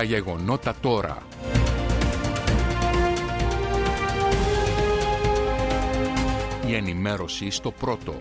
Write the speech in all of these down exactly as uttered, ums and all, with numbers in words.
Τα γεγονότα τώρα. Η ενημέρωση στο πρώτο.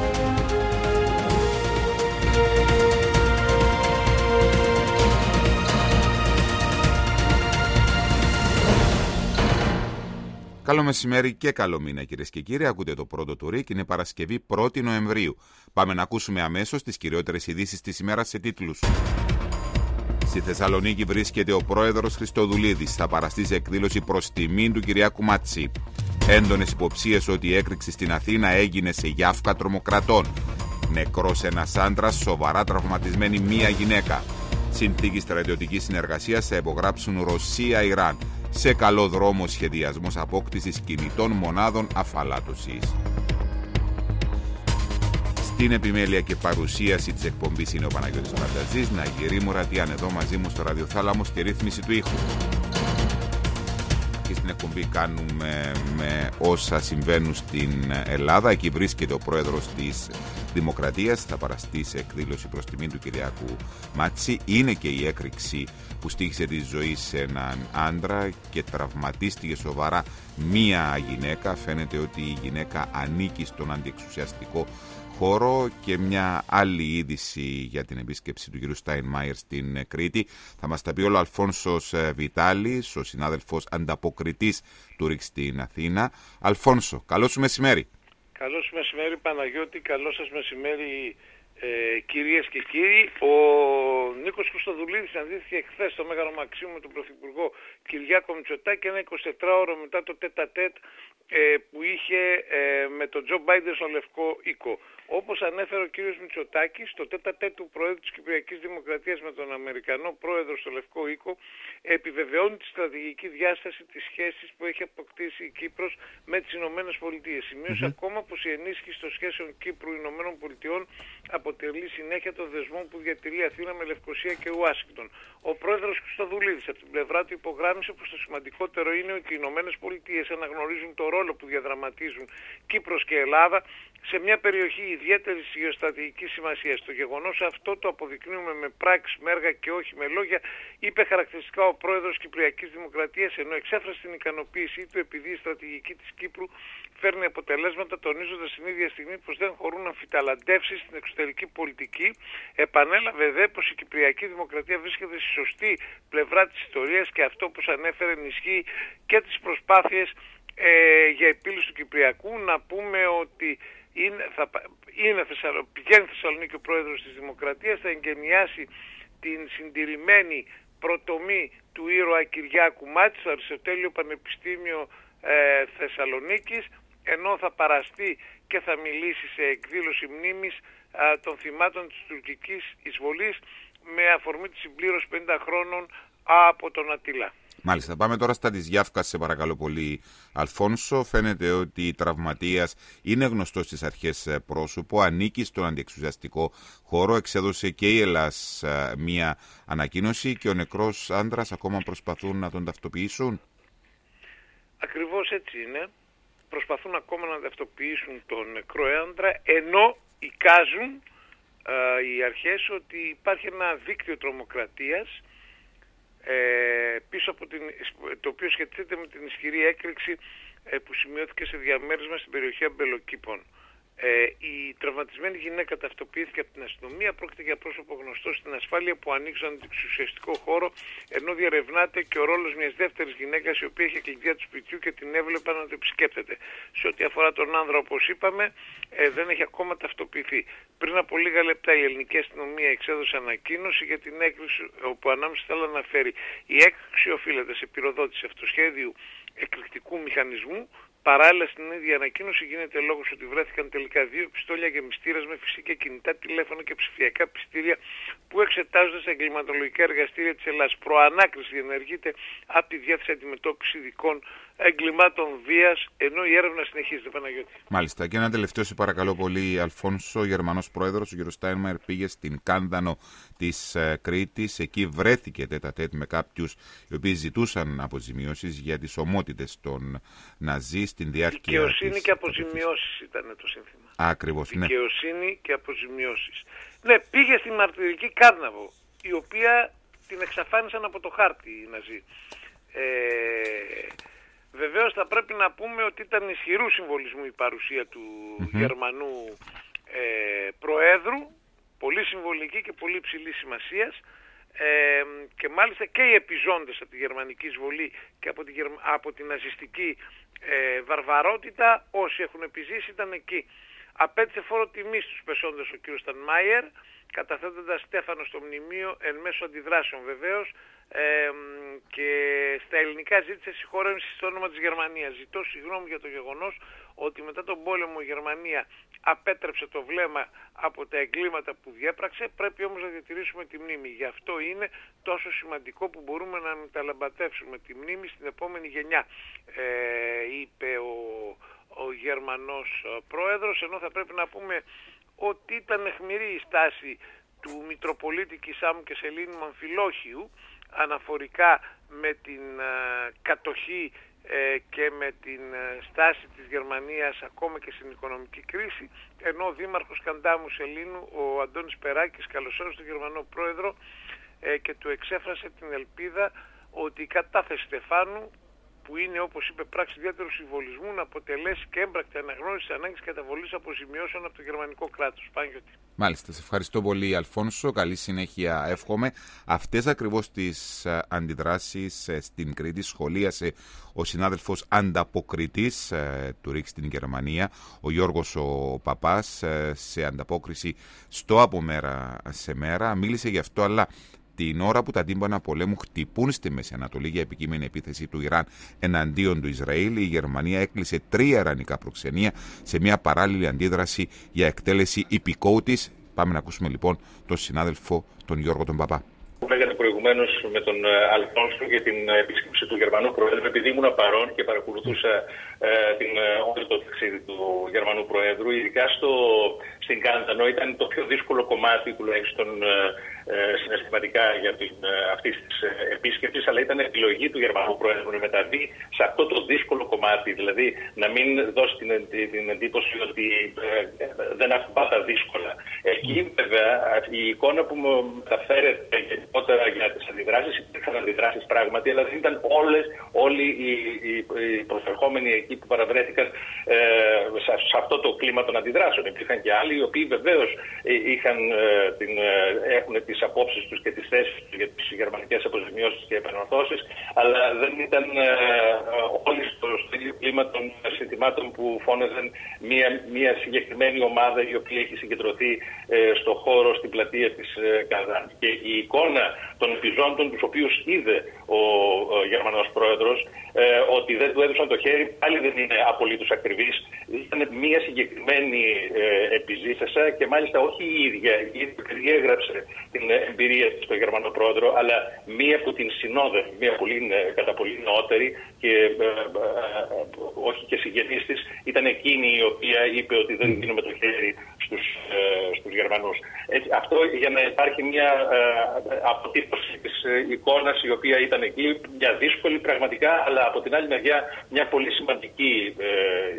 Καλό μεσημέρι και καλό μήνα, κυρίες και κύριοι. Ακούτε το πρώτο του ΡΙΚ. Είναι Παρασκευή πρώτη Νοεμβρίου. Πάμε να ακούσουμε αμέσως τις κυριότερες ειδήσεις της ημέρας σε τίτλους. Στη Θεσσαλονίκη βρίσκεται ο πρόεδρος Χριστοδουλίδης. Θα παραστεί σε εκδήλωση προς τιμήν του Κυριάκου Μάτση. Έντονες υποψίες ότι η έκρηξη στην Αθήνα έγινε σε γιάφκα τρομοκρατών. Νεκρός ένας άντρας, σοβαρά τραυματισμένη μία γυναίκα. Συνθήκη στρατιωτικής συνεργασίας θα υπογράψουν Ρωσία-Ιράν. Σε καλό δρόμο σχεδιασμός απόκτησης κινητών μονάδων αφαλάτωσης. Στην επιμέλεια και παρουσίαση της εκπομπής είναι ο Παναγιώτης Πανταζής. Ναγηρή Μουρατιάν εδώ μαζί μου στο ραδιοθάλαμο στη ρύθμιση του ήχου. Και στην εκπομπή κάνουμε με όσα συμβαίνουν στην Ελλάδα. Εκεί βρίσκεται ο πρόεδρος της Δημοκρατίας. Θα παραστεί σε εκδήλωση προς τιμήν του Κυριάκου Μάτση. Είναι και η έκρηξη που στοίχησε τη ζωή σε έναν άντρα και τραυματίστηκε σοβαρά μία γυναίκα. Φαίνεται ότι η γυναίκα ανήκει στον αντιεξουσιαστικό χώρο. Και μια άλλη είδηση για την επίσκεψη του κ. Στάινμαϊερ στην Κρήτη. Θα μας τα πει όλο ο Αλφόνσος Βιτάλης, ο συνάδελφος ανταποκριτής του ΡΙΚ στην Αθήνα. Αλφόνσο, καλό σου μεσημέρι. Καλό σου μεσημέρι Παναγιώτη, καλό σας μεσημέρι ε, κυρίες και κύριοι. Ο Νίκος Χριστοδουλίδης συναντήθηκε χθες στο Μέγαρο Μαξίμου με τον Πρωθυπουργό Κυριάκο Μητσοτάκη ένα εικοσιτετράωρο μετά το τέτα-τέτ ε, που είχε ε, με τον Τζο Μπάιντεν στο Λευκό Οίκο. Όπως ανέφερε ο κύριος Μητσοτάκης, το τέτα-τέτ του Προέδρου της Κυπριακής Δημοκρατίας με τον Αμερικανό Πρόεδρο στο Λευκό Οίκο επιβεβαιώνει τη στρατηγική διάσταση της σχέσης που έχει αποκτήσει η Κύπρος με τις Ηνωμένες Πολιτείες. Σημείωσε mm-hmm. ακόμα πως η ενίσχυση των σχέσεων Κύπρου-Ηνωμένων Πολιτειών αποτελεί συνέχεια των δεσμών που διατηρεί η Αθήνα με Λευκοσία και Ουάσιγκτον. Ο πρόεδρος Χριστοδουλίδης από την πλευρά του υπογράμμισε πως το σημαντικότερο είναι ότι οι Ηνωμένες Πολιτείες αναγνωρίζουν το ρόλο που διαδραματίζουν Κύπρος και Ελλάδα σε μια περιοχή ιδιαίτερης γεωστρατηγικής σημασίας. Το γεγονός αυτό το αποδεικνύουμε με πράξεις, με έργα και όχι με λόγια, είπε χαρακτηριστικά ο πρόεδρος Κυπριακής Δημοκρατίας, ενώ εξέφρασε την ικανοποίησή του επειδή η στρατηγική της Κύπρου φέρνει αποτελέσματα, τονίζοντας την ίδια στιγμή πως δεν χωρούν αμφιταλαντεύσεις στην εξωτερική πολιτική. Επανέλαβε δε πως η Κυπριακή Δημοκρατία βρίσκεται στη σωστή πλευρά της ιστορίας και αυτό, όπως ανέφερε, ενισχύει και τις προσπάθειες ε, για επίλυση του Κυπριακού. Να πούμε ότι είναι, θα, είναι Θεσσαλο, πηγαίνει Θεσσαλονίκη ο πρόεδρος της Δημοκρατίας, θα εγκαινιάσει την συντηρημένη προτομή του ήρωα Κυριάκου Μάτση στο Αριστοτέλειο Πανεπιστήμιο ε, Θεσσαλονίκης, ενώ θα παραστεί και θα μιλήσει σε εκδήλωση μνήμης ε, των θυμάτων της τουρκικής εισβολής με αφορμή τη συμπλήρωση πενήντα χρόνων από τον Αττila. Μάλιστα, πάμε τώρα στα της Γιάφκας, σε παρακαλώ πολύ Αλφόνσο. Φαίνεται ότι η τραυματίας είναι γνωστό στις αρχές πρόσωπο, ανήκει στον αντιεξουσιαστικό χώρο. Εξέδωσε και η Ελλάς μία ανακοίνωση και ο νεκρός άντρας ακόμα προσπαθούν να τον ταυτοποιήσουν. Ακριβώς έτσι είναι. Προσπαθούν ακόμα να ταυτοποιήσουν τον νεκρό άντρα, ενώ εικάζουν ε, οι αρχές ότι υπάρχει ένα δίκτυο τρομοκρατίας Ε, πίσω από την, το οποίο σχετίζεται με την ισχυρή έκρηξη ε, που σημειώθηκε σε διαμέρισμα στην περιοχή Αμπελοκήπων. Ε, η τραυματισμένη γυναίκα ταυτοποιήθηκε από την αστυνομία. Πρόκειται για πρόσωπο γνωστό στην ασφάλεια που ανήκει στον αντιεξουσιαστικό χώρο, ενώ διερευνάται και ο ρόλος μιας δεύτερης γυναίκας η οποία είχε κλειδιά του σπιτιού και την έβλεπαν να το επισκέπτεται. Σε ό,τι αφορά τον άνδρα, όπως είπαμε, ε, δεν έχει ακόμα ταυτοποιηθεί. Πριν από λίγα λεπτά η ελληνική αστυνομία εξέδωσε ανακοίνωση για την έκρηξη, όπου ανάμεσα θα αναφέρει η έκρηξη οφείλεται σε πυροδότηση αυτοσχέδιου εκρηκτικού μηχανισμού. Παράλληλα, στην ίδια ανακοίνωση γίνεται λόγος ότι βρέθηκαν τελικά δύο πιστόλια γεμιστήρας με φυσικά κινητά τηλέφωνα και ψηφιακά πιστήρια που εξετάζονται στα εγκληματολογικά εργαστήρια της Ελλάδας. Προανάκριση ενεργείται από τη διάθεση αντιμετώπιση ειδικών εγκλημάτων βίας, ενώ η έρευνα συνεχίζεται. Παναγιώτη. Μάλιστα. Και ένα τελευταίο, σε παρακαλώ πολύ, Αλφόνσο. Ο Γερμανός πρόεδρος, ο κ. Στάινμαϊερ, πήγε στην Κάνδανο της ε, Κρήτης. Εκεί βρέθηκε τέτα-τέτ με κάποιους οι οποίοι ζητούσαν αποζημιώσεις για τις ομότητες των Ναζί στην διάρκεια. Δικαιοσύνη της... και αποζημιώσεις ήταν το σύνθημα. Ακριβώς, ναι. Δικαιοσύνη και αποζημιώσεις. Ναι, πήγε στη μαρτυρική Κάρναβο, η οποία την εξαφάνισαν από το χάρτη οι Ναζί. Ε, βεβαίως θα πρέπει να πούμε ότι ήταν ισχυρού συμβολισμού η παρουσία του mm-hmm. Γερμανού ε, Προέδρου, πολύ συμβολική και πολύ υψηλής σημασίας. Ε, και μάλιστα και οι επιζώντες από τη γερμανική εισβολή και από, τη, από την ναζιστική ε, βαρβαρότητα, όσοι έχουν επιζήσει ήταν εκεί. Απέτυχε φόρο τιμής στους πεσόντες ο κ. Στανμάιερ, καταθέτοντας Στέφανο στο μνημείο εν μέσω αντιδράσεων βεβαίως, ε, και στα ελληνικά ζήτησε συγχώρεμηση στο όνομα της Γερμανίας. Ζητώ συγγνώμη για το γεγονός ότι μετά τον πόλεμο η Γερμανία απέτρεψε το βλέμμα από τα εγκλήματα που διέπραξε, πρέπει όμως να διατηρήσουμε τη μνήμη. Γι' αυτό είναι τόσο σημαντικό που μπορούμε να μεταλαμπατεύσουμε τη μνήμη στην επόμενη γενιά, ε, είπε ο, ο Γερμανός πρόεδρος, ενώ θα πρέπει να πούμε ότι ήταν αιχμηρή η στάση του Μητροπολίτη Κισάμου και Σελήνη Μαμφιλόχιου αναφορικά με την uh, κατοχή ε, και με την uh, στάση της Γερμανίας ακόμα και στην οικονομική κρίση, ενώ ο Δήμαρχος Καντάμου Σελήνου, ο Αντώνης Περάκης, καλωσόρισε τον Γερμανό Πρόεδρο ε, και του εξέφρασε την ελπίδα ότι η κατάθεση Στεφάνου, που είναι, όπως είπε, πράξη ιδιαίτερου συμβολισμού, να αποτελέσει και έμπρακτη αναγνώριση της ανάγκης καταβολής αποζημιώσεων από το γερμανικό κράτος. Παναγιώτη. Μάλιστα, σε ευχαριστώ πολύ, Αλφόνσο. Καλή συνέχεια εύχομαι. Αυτές ακριβώς τις αντιδράσεις στην Κρήτη σχολίασε ο συνάδελφος ανταποκριτής του ΡΙΚ στην Γερμανία, ο Γιώργος ο Παπάς, σε ανταπόκριση στο από μέρα σε μέρα. Μίλησε γι' αυτό, αλλά την ώρα που τα τύμπανα πολέμου χτυπούν στη Μέση Ανατολή για επικείμενη επίθεση του Ιράν εναντίον του Ισραήλ, η Γερμανία έκλεισε τρία ιρανικά προξενία σε μια παράλληλη αντίδραση για εκτέλεση υπηκόου της. Πάμε να ακούσουμε λοιπόν τον συνάδελφο τον Γιώργο τον Παπά. Που λέγατε προηγουμένως με τον Αλφόνσο για την επίσκεψη του Γερμανού Προέδρου, επειδή ήμουν παρόν και παρακολουθούσα ε, την, όλο το ταξίδι του Γερμανού Προέδρου, ειδικά στο, στην Κάντανο, ήταν το πιο δύσκολο κομμάτι, τουλάχιστον ε, συναισθηματικά για την, αυτή τη επίσκεψη, αλλά ήταν επιλογή του Γερμανού Προέδρου να μεταβεί σε αυτό το δύσκολο κομμάτι, δηλαδή να μην δώσει την, την, την εντύπωση ότι ε, δεν αφουμπά τα δύσκολα. Εκεί βέβαια η εικόνα που μου μεταφέρεται γενικότερα για τις αντιδράσεις, υπήρχαν αντιδράσεις πράγματι, αλλά δεν ήταν όλες, όλοι οι, οι, οι προσερχόμενοι εκεί που παραβρέθηκαν ε, σε, σε αυτό το κλίμα των αντιδράσεων. Υπήρχαν και άλλοι οι οποίοι βεβαίως είχαν, ε, την, ε, έχουν τις απόψεις τους και τις θέσεις τους για τις γερμανικές αποζημιώσεις και επανορθώσεις, αλλά δεν ήταν ε, όλοι στο, στο ίδιο κλίμα των συνθημάτων που φώναζαν μια, μια συγκεκριμένη ομάδα η οποία έχει συγκεντρωθεί ε, στο χώρο, στην πλατεία της ε, Καζάν. Και η εικόνα των επιζώντων, τους οποίους είδε ο, ο Γερμανός Πρόεδρος, ε, ότι δεν του έδωσαν το χέρι, πάλι δεν είναι απολύτως ακριβής. Ήταν μια συγκεκριμένη ε, επιζήσασα και μάλιστα όχι η ίδια, η ίδια διέγραψε την εμπειρία της στον Γερμανό Πρόεδρο, αλλά μία που την συνόδευε, μία πολύ, κατά πολύ νεότερη και ε, ε, όχι και συγγενής της, ήταν εκείνη η οποία είπε ότι δεν δίνουμε το χέρι στους, ε, στους Γερμανούς. Έτσι, αυτό για να υπάρχει μια ε, αποτύπωση της ε, εικόνας η οποία ήταν εκεί, μια δύσκολη πραγματικά, αλλά από την άλλη μεριά μια πολύ σημαντική ε,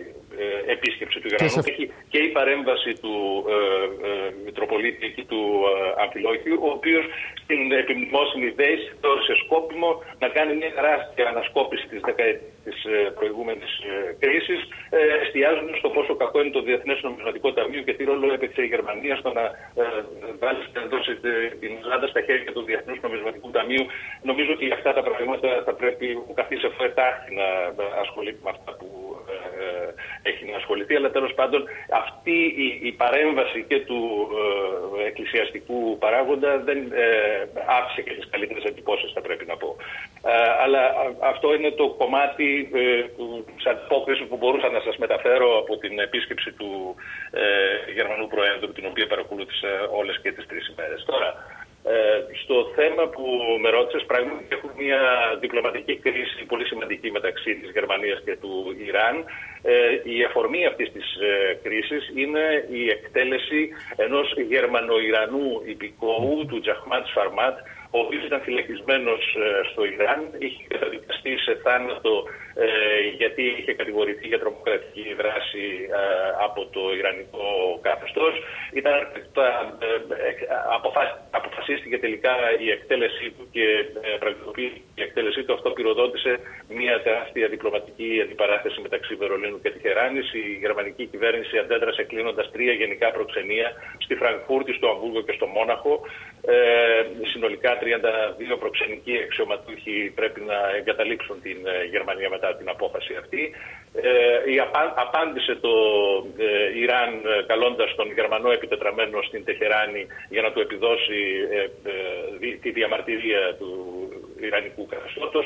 ε, επίσκεψη του Γερμανού. Και, σε... και η παρέμβαση του ε, ε, Μητροπολίτη εκεί του ε, Αμφιλόχιου, ο οποίος στην επιμνημόσυνη δέση θεώρησε σκόπιμο να κάνει μια τεράστια ανασκόπηση της δεκαετίας της ε, προηγούμενης ε, κρίσης, ε, εστιάζοντας στο πόσο κακό είναι το Διεθνές Νομισματικό Ταμείο και τι ρόλο έπαιξε η Γερμανία στο να ε, δώσει την Ελλάδα στα χέρια του Διεθνούς Νομισματικού Ταμείου. Νομίζω ότι αυτά τα πράγματα θα πρέπει ο καθής εφοετάχτη να ασχολείται με αυτά που ε, έχει να ασχοληθεί, αλλά τέλος πάντων αυτή η, η παρέμβαση και του ε, εκκλησιαστικού παράγοντα δεν ε, άφησε και τις καλύτερες εντυπώσεις, θα πρέπει να πω. Ε, αλλά αυτό είναι το κομμάτι ε, της αντιπόκρισης που μπορούσα να σας μεταφέρω από την επίσκεψη του ε, Γερμανού Προέδρου, την οποία παρακολούθησα όλες και τις τρεις ημέρες. Τώρα, Ε, στο θέμα που με ρώτησες, πράγματι έχουμε μια διπλωματική κρίση πολύ σημαντική μεταξύ της Γερμανίας και του Ιράν. Ε, η αφορμή αυτής της ε, κρίσης είναι η εκτέλεση ενός Γερμανο-Ιρανού υπηκόου, του Τζαχμάτ Σφαρμάτ, ο οποίος ήταν φυλακισμένος στο Ιράν, είχε καταδικαστεί σε θάνατο ε, γιατί είχε κατηγορηθεί για τρομοκρατική δράση ε, από το Ιρανικό καθεστώς. Ήταν αρκετά, ε, αποφα, αποφασίστηκε τελικά η εκτέλεσή του και ε, πραγματοποιήθηκε η εκτέλεσή του. Αυτό πυροδότησε μια τεράστια διπλωματική αντιπαράθεση μεταξύ Βερολίνου και Τεχεράνης. Η γερμανική κυβέρνηση αντέδρασε κλείνοντας τρία γενικά προξενία στη Φραγκφούρτη, στο Αμβούργο και στο Μόναχο. Ε, συνολικά τριάντα δύο προξενικοί αξιωματούχοι πρέπει να εγκαταλείψουν την ε, Γερμανία μετά την απόφαση αυτή. Ε, η απα, απάντησε το ε, Ιράν ε, καλώντας τον Γερμανό επιτετραμένο στην Τεχεράνη για να του επιδώσει ε, ε, δι, τη διαμαρτυρία του Ιρανικού καθεστώτος.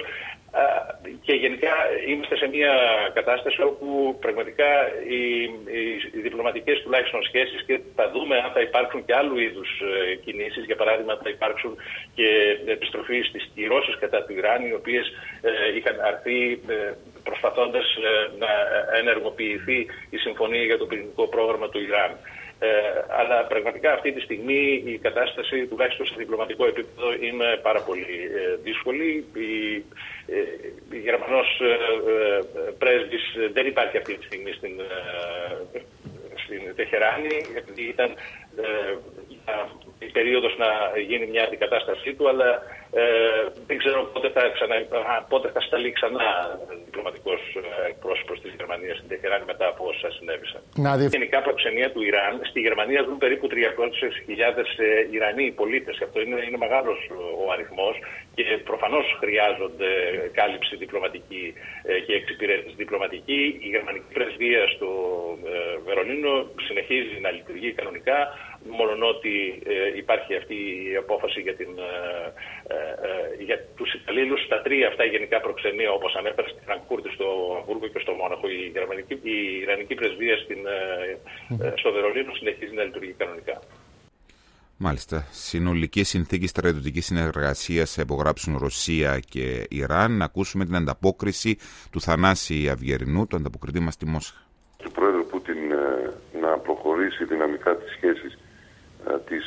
Και γενικά είμαστε σε μια κατάσταση όπου πραγματικά οι, οι, οι διπλωματικές τουλάχιστον σχέσεις, και θα δούμε αν θα υπάρξουν και άλλου είδους ε, κινήσεις. Για παράδειγμα, θα υπάρξουν και επιστροφή στις κυρώσεις κατά του Ιράν, οι οποίες ε, είχαν αρθεί ε, προσπαθώντας ε, να ενεργοποιηθεί η συμφωνία για το πυρηνικό πρόγραμμα του Ιράν. Ε, αλλά πραγματικά αυτή τη στιγμή η κατάσταση, τουλάχιστον σε διπλωματικό επίπεδο, είναι πάρα πολύ ε, δύσκολη. Η, ε, η Γερμανός ε, ε, πρέσβης δεν υπάρχει αυτή τη στιγμή στην, ε, στην Τεχεράνη, επειδή ήταν ε, η περίοδος να γίνει μια αντικατάστασή του, αλλά ε, δεν ξέρω πότε θα, ξανα, πότε θα σταλεί ξανά διπλωματικός εκπρόσωπος της Γερμανίας στην Τεχεράνη μετά από όσα συνέβησαν. Να Γενικά προξενία του Ιράν. Στη Γερμανία ζουν περίπου τριακόσιες χιλιάδες Ιρανοί πολίτες. Αυτό είναι, είναι μεγάλος ο αριθμός και προφανώς χρειάζονται κάλυψη διπλωματική και εξυπηρέτηση διπλωματική. Η γερμανική πρεσβεία στο ε, Βερολίνο συνεχίζει να λειτουργεί κανονικά, μόνον ότι ε, υπάρχει αυτή η απόφαση για, την, ε, ε, για τους υπαλλήλους στα τρία αυτά γενικά προξενία, όπως ανέφερα, στη Φραγκφούρτη, στο Αμβούργο και στο Μόναχο. Η, γερμανική, η Ιρανική πρεσβεία στην, ε, ε, στο Βερολίνο συνεχίζει να λειτουργεί κανονικά. Μάλιστα. Συνολικές συνθήκες στρατιωτικής συνεργασίας θα υπογράψουν Ρωσία και Ιράν. Να ακούσουμε την ανταπόκριση του Θανάση Αυγερινού, του ανταποκριτή μας στη Μόσχα. Του Πρόεδρου Πούτιν να προχωρήσει δυναμικά τις σχέσεις της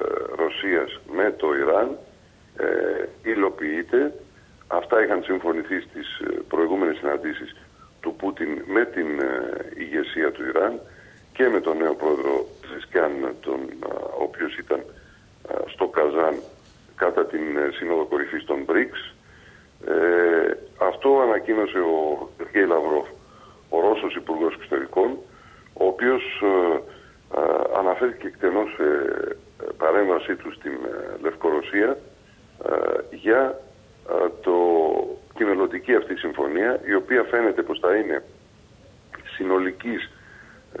Ρωσίας με το Ιράν ε, υλοποιείται. Αυτά είχαν συμφωνηθεί στις προηγούμενες συναντήσεις του Πούτιν με την ηγεσία του Ιράν και με τον νέο πρόεδρο Ζισκάν, τον, ο οποίος ήταν στο Καζάν κατά την Σύνοδο Κορυφής των μπρικς. Ε, αυτό ανακοίνωσε ο Σεργέι Λαυρόφ, ο Ρώσος Υπουργός Εξωτερικών, ο οποίος ε, ε, αναφέρθηκε εκτενώς σε παρέμβασή του στην ε, Λευκορωσία ε, για ε, το, τη μελλοντική αυτή συμφωνία, η οποία φαίνεται πως θα είναι συνολικής ε,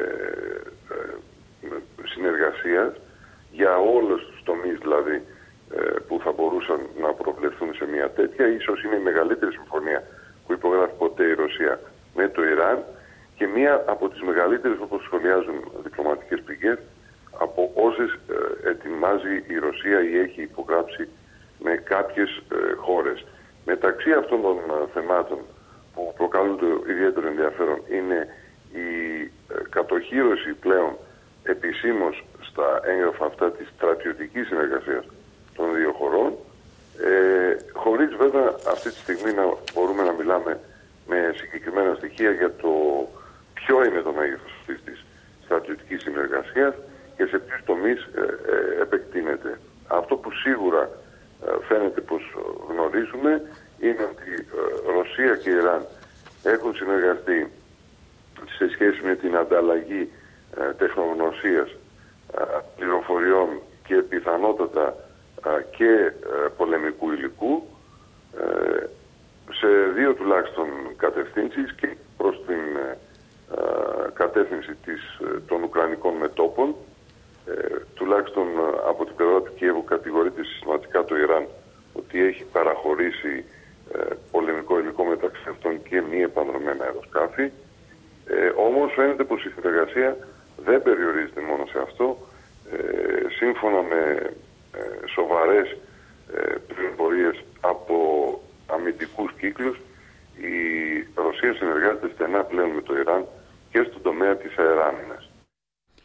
ε, συνεργασίας για όλους τους τομείς, δηλαδή ε, που θα μπορούσαν να προβλεφθούν σε μια τέτοια. Ίσως είναι η μεγαλύτερη συμφωνία που υπογράφει ποτέ η Ρωσία με το Ιράν και μία από τις μεγαλύτερες, όπως σχολιάζουν διπλωματικές πηγές, από όσες ε, ετοιμάζει η Ρωσία ή έχει υπογράψει με κάποιες ε, χώρες. Μεταξύ αυτών των ε, θεμάτων που προκαλούν το ιδιαίτερο ενδιαφέρον είναι η ε, κατοχύρωση πλέον επισήμως στα έγγραφα αυτά της στρατιωτικής συνεργασίας των δύο χωρών, ε, χωρίς βέβαια αυτή τη στιγμή να μπορούμε να μιλάμε με συγκεκριμένα στοιχεία για το ποιο είναι το μέγεθος αυτής της στρατιωτικής συνεργασίας και σε ποιους τομείς ε, ε, επεκτείνεται. Αυτό που σίγουρα ε, φαίνεται πως γνωρίζουμε είναι ότι ε, Ρωσία και Ιράν έχουν συνεργαστεί σε σχέση με την ανταλλαγή ε, τεχνογνωσίας, ε, πληροφοριών και πιθανότατα ε, και ε, πολεμικού υλικού ε, σε δύο τουλάχιστον κατευθύνσεις, και προς την ε, ε, κατεύθυνση της, ε, των Ουκρανικών μετώπων. Ε, τουλάχιστον ε, από την πλευρά του Κιέβου κατηγορείται συστηματικά το Ιράν ότι έχει παραχωρήσει ε, πολεμικό υλικό μεταξύ αυτών και μη επανδρομένα αεροσκάφη. Ε, όμως φαίνεται πως η συνεργασία δεν περιορίζεται μόνο σε αυτό. Ε, σύμφωνα με ε, σοβαρές ε, πληροφορίες από αμυντικούς κύκλους, η Ρωσία συνεργάζεται στενά πλέον με το Ιράν και στον τομέα της αεράμινας.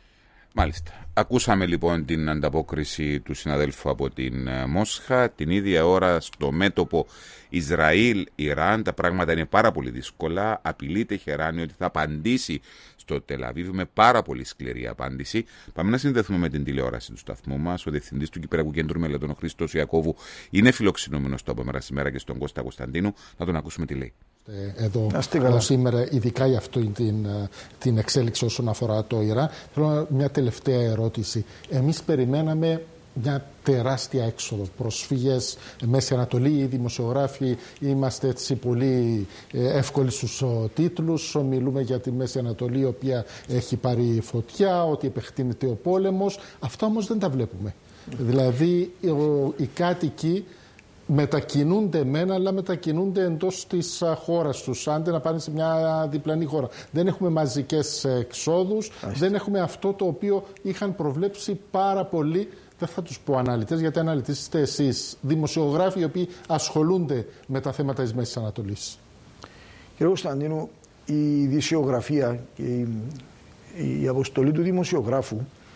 Μάλιστα. Ακούσαμε λοιπόν την ανταπόκριση του συναδέλφου από την Μόσχα. Την ίδια ώρα στο μέτωπο Ισραήλ-Ιράν τα πράγματα είναι πάρα πολύ δύσκολα. Απειλεί η Τεχεράνη ότι θα απαντήσει στο Τελαβίβ με πάρα πολύ σκληρή απάντηση. Πάμε να συνδεθούμε με την τηλεόραση του σταθμού μας. Ο διευθυντής του Κυπριακού Κέντρου Μελετών, ο Χρήστος Ιακώβου, είναι φιλοξενούμενος στο Απομέρα Σήμερα και στον Κώστα Κωνσταντίνου. Να τον ακούσουμε τι λέει. Εδώ σήμερα, ειδικά για αυτή την, την εξέλιξη όσον αφορά το Ιράν. Θέλω μια τελευταία ερώτηση. Εμείς περιμέναμε μια τεράστια έξοδο, προσφύγες, Μέση Ανατολή, οι δημοσιογράφοι είμαστε έτσι πολύ εύκολοι στους τίτλους, μιλούμε για τη Μέση Ανατολή η οποία έχει πάρει φωτιά, ότι επεκτείνεται ο πόλεμος, αυτά όμως δεν τα βλέπουμε. Δηλαδή οι κάτοικοι μετακινούνται μένα, αλλά μετακινούνται εντός της χώρας τους, άντε να πάνε σε μια διπλανή χώρα. Δεν έχουμε μαζικές εξόδους, Άχι. δεν έχουμε αυτό το οποίο είχαν προβλέψει πάρα πολύ, δεν θα τους πω αναλυτές, γιατί αναλυτές είστε εσείς, δημοσιογράφοι οι οποίοι ασχολούνται με τα θέματα της Μέσης Ανατολής. Κύριε Κωνσταντίνου, η ειδησιογραφία και η, η αποστολή του δημοσιογράφου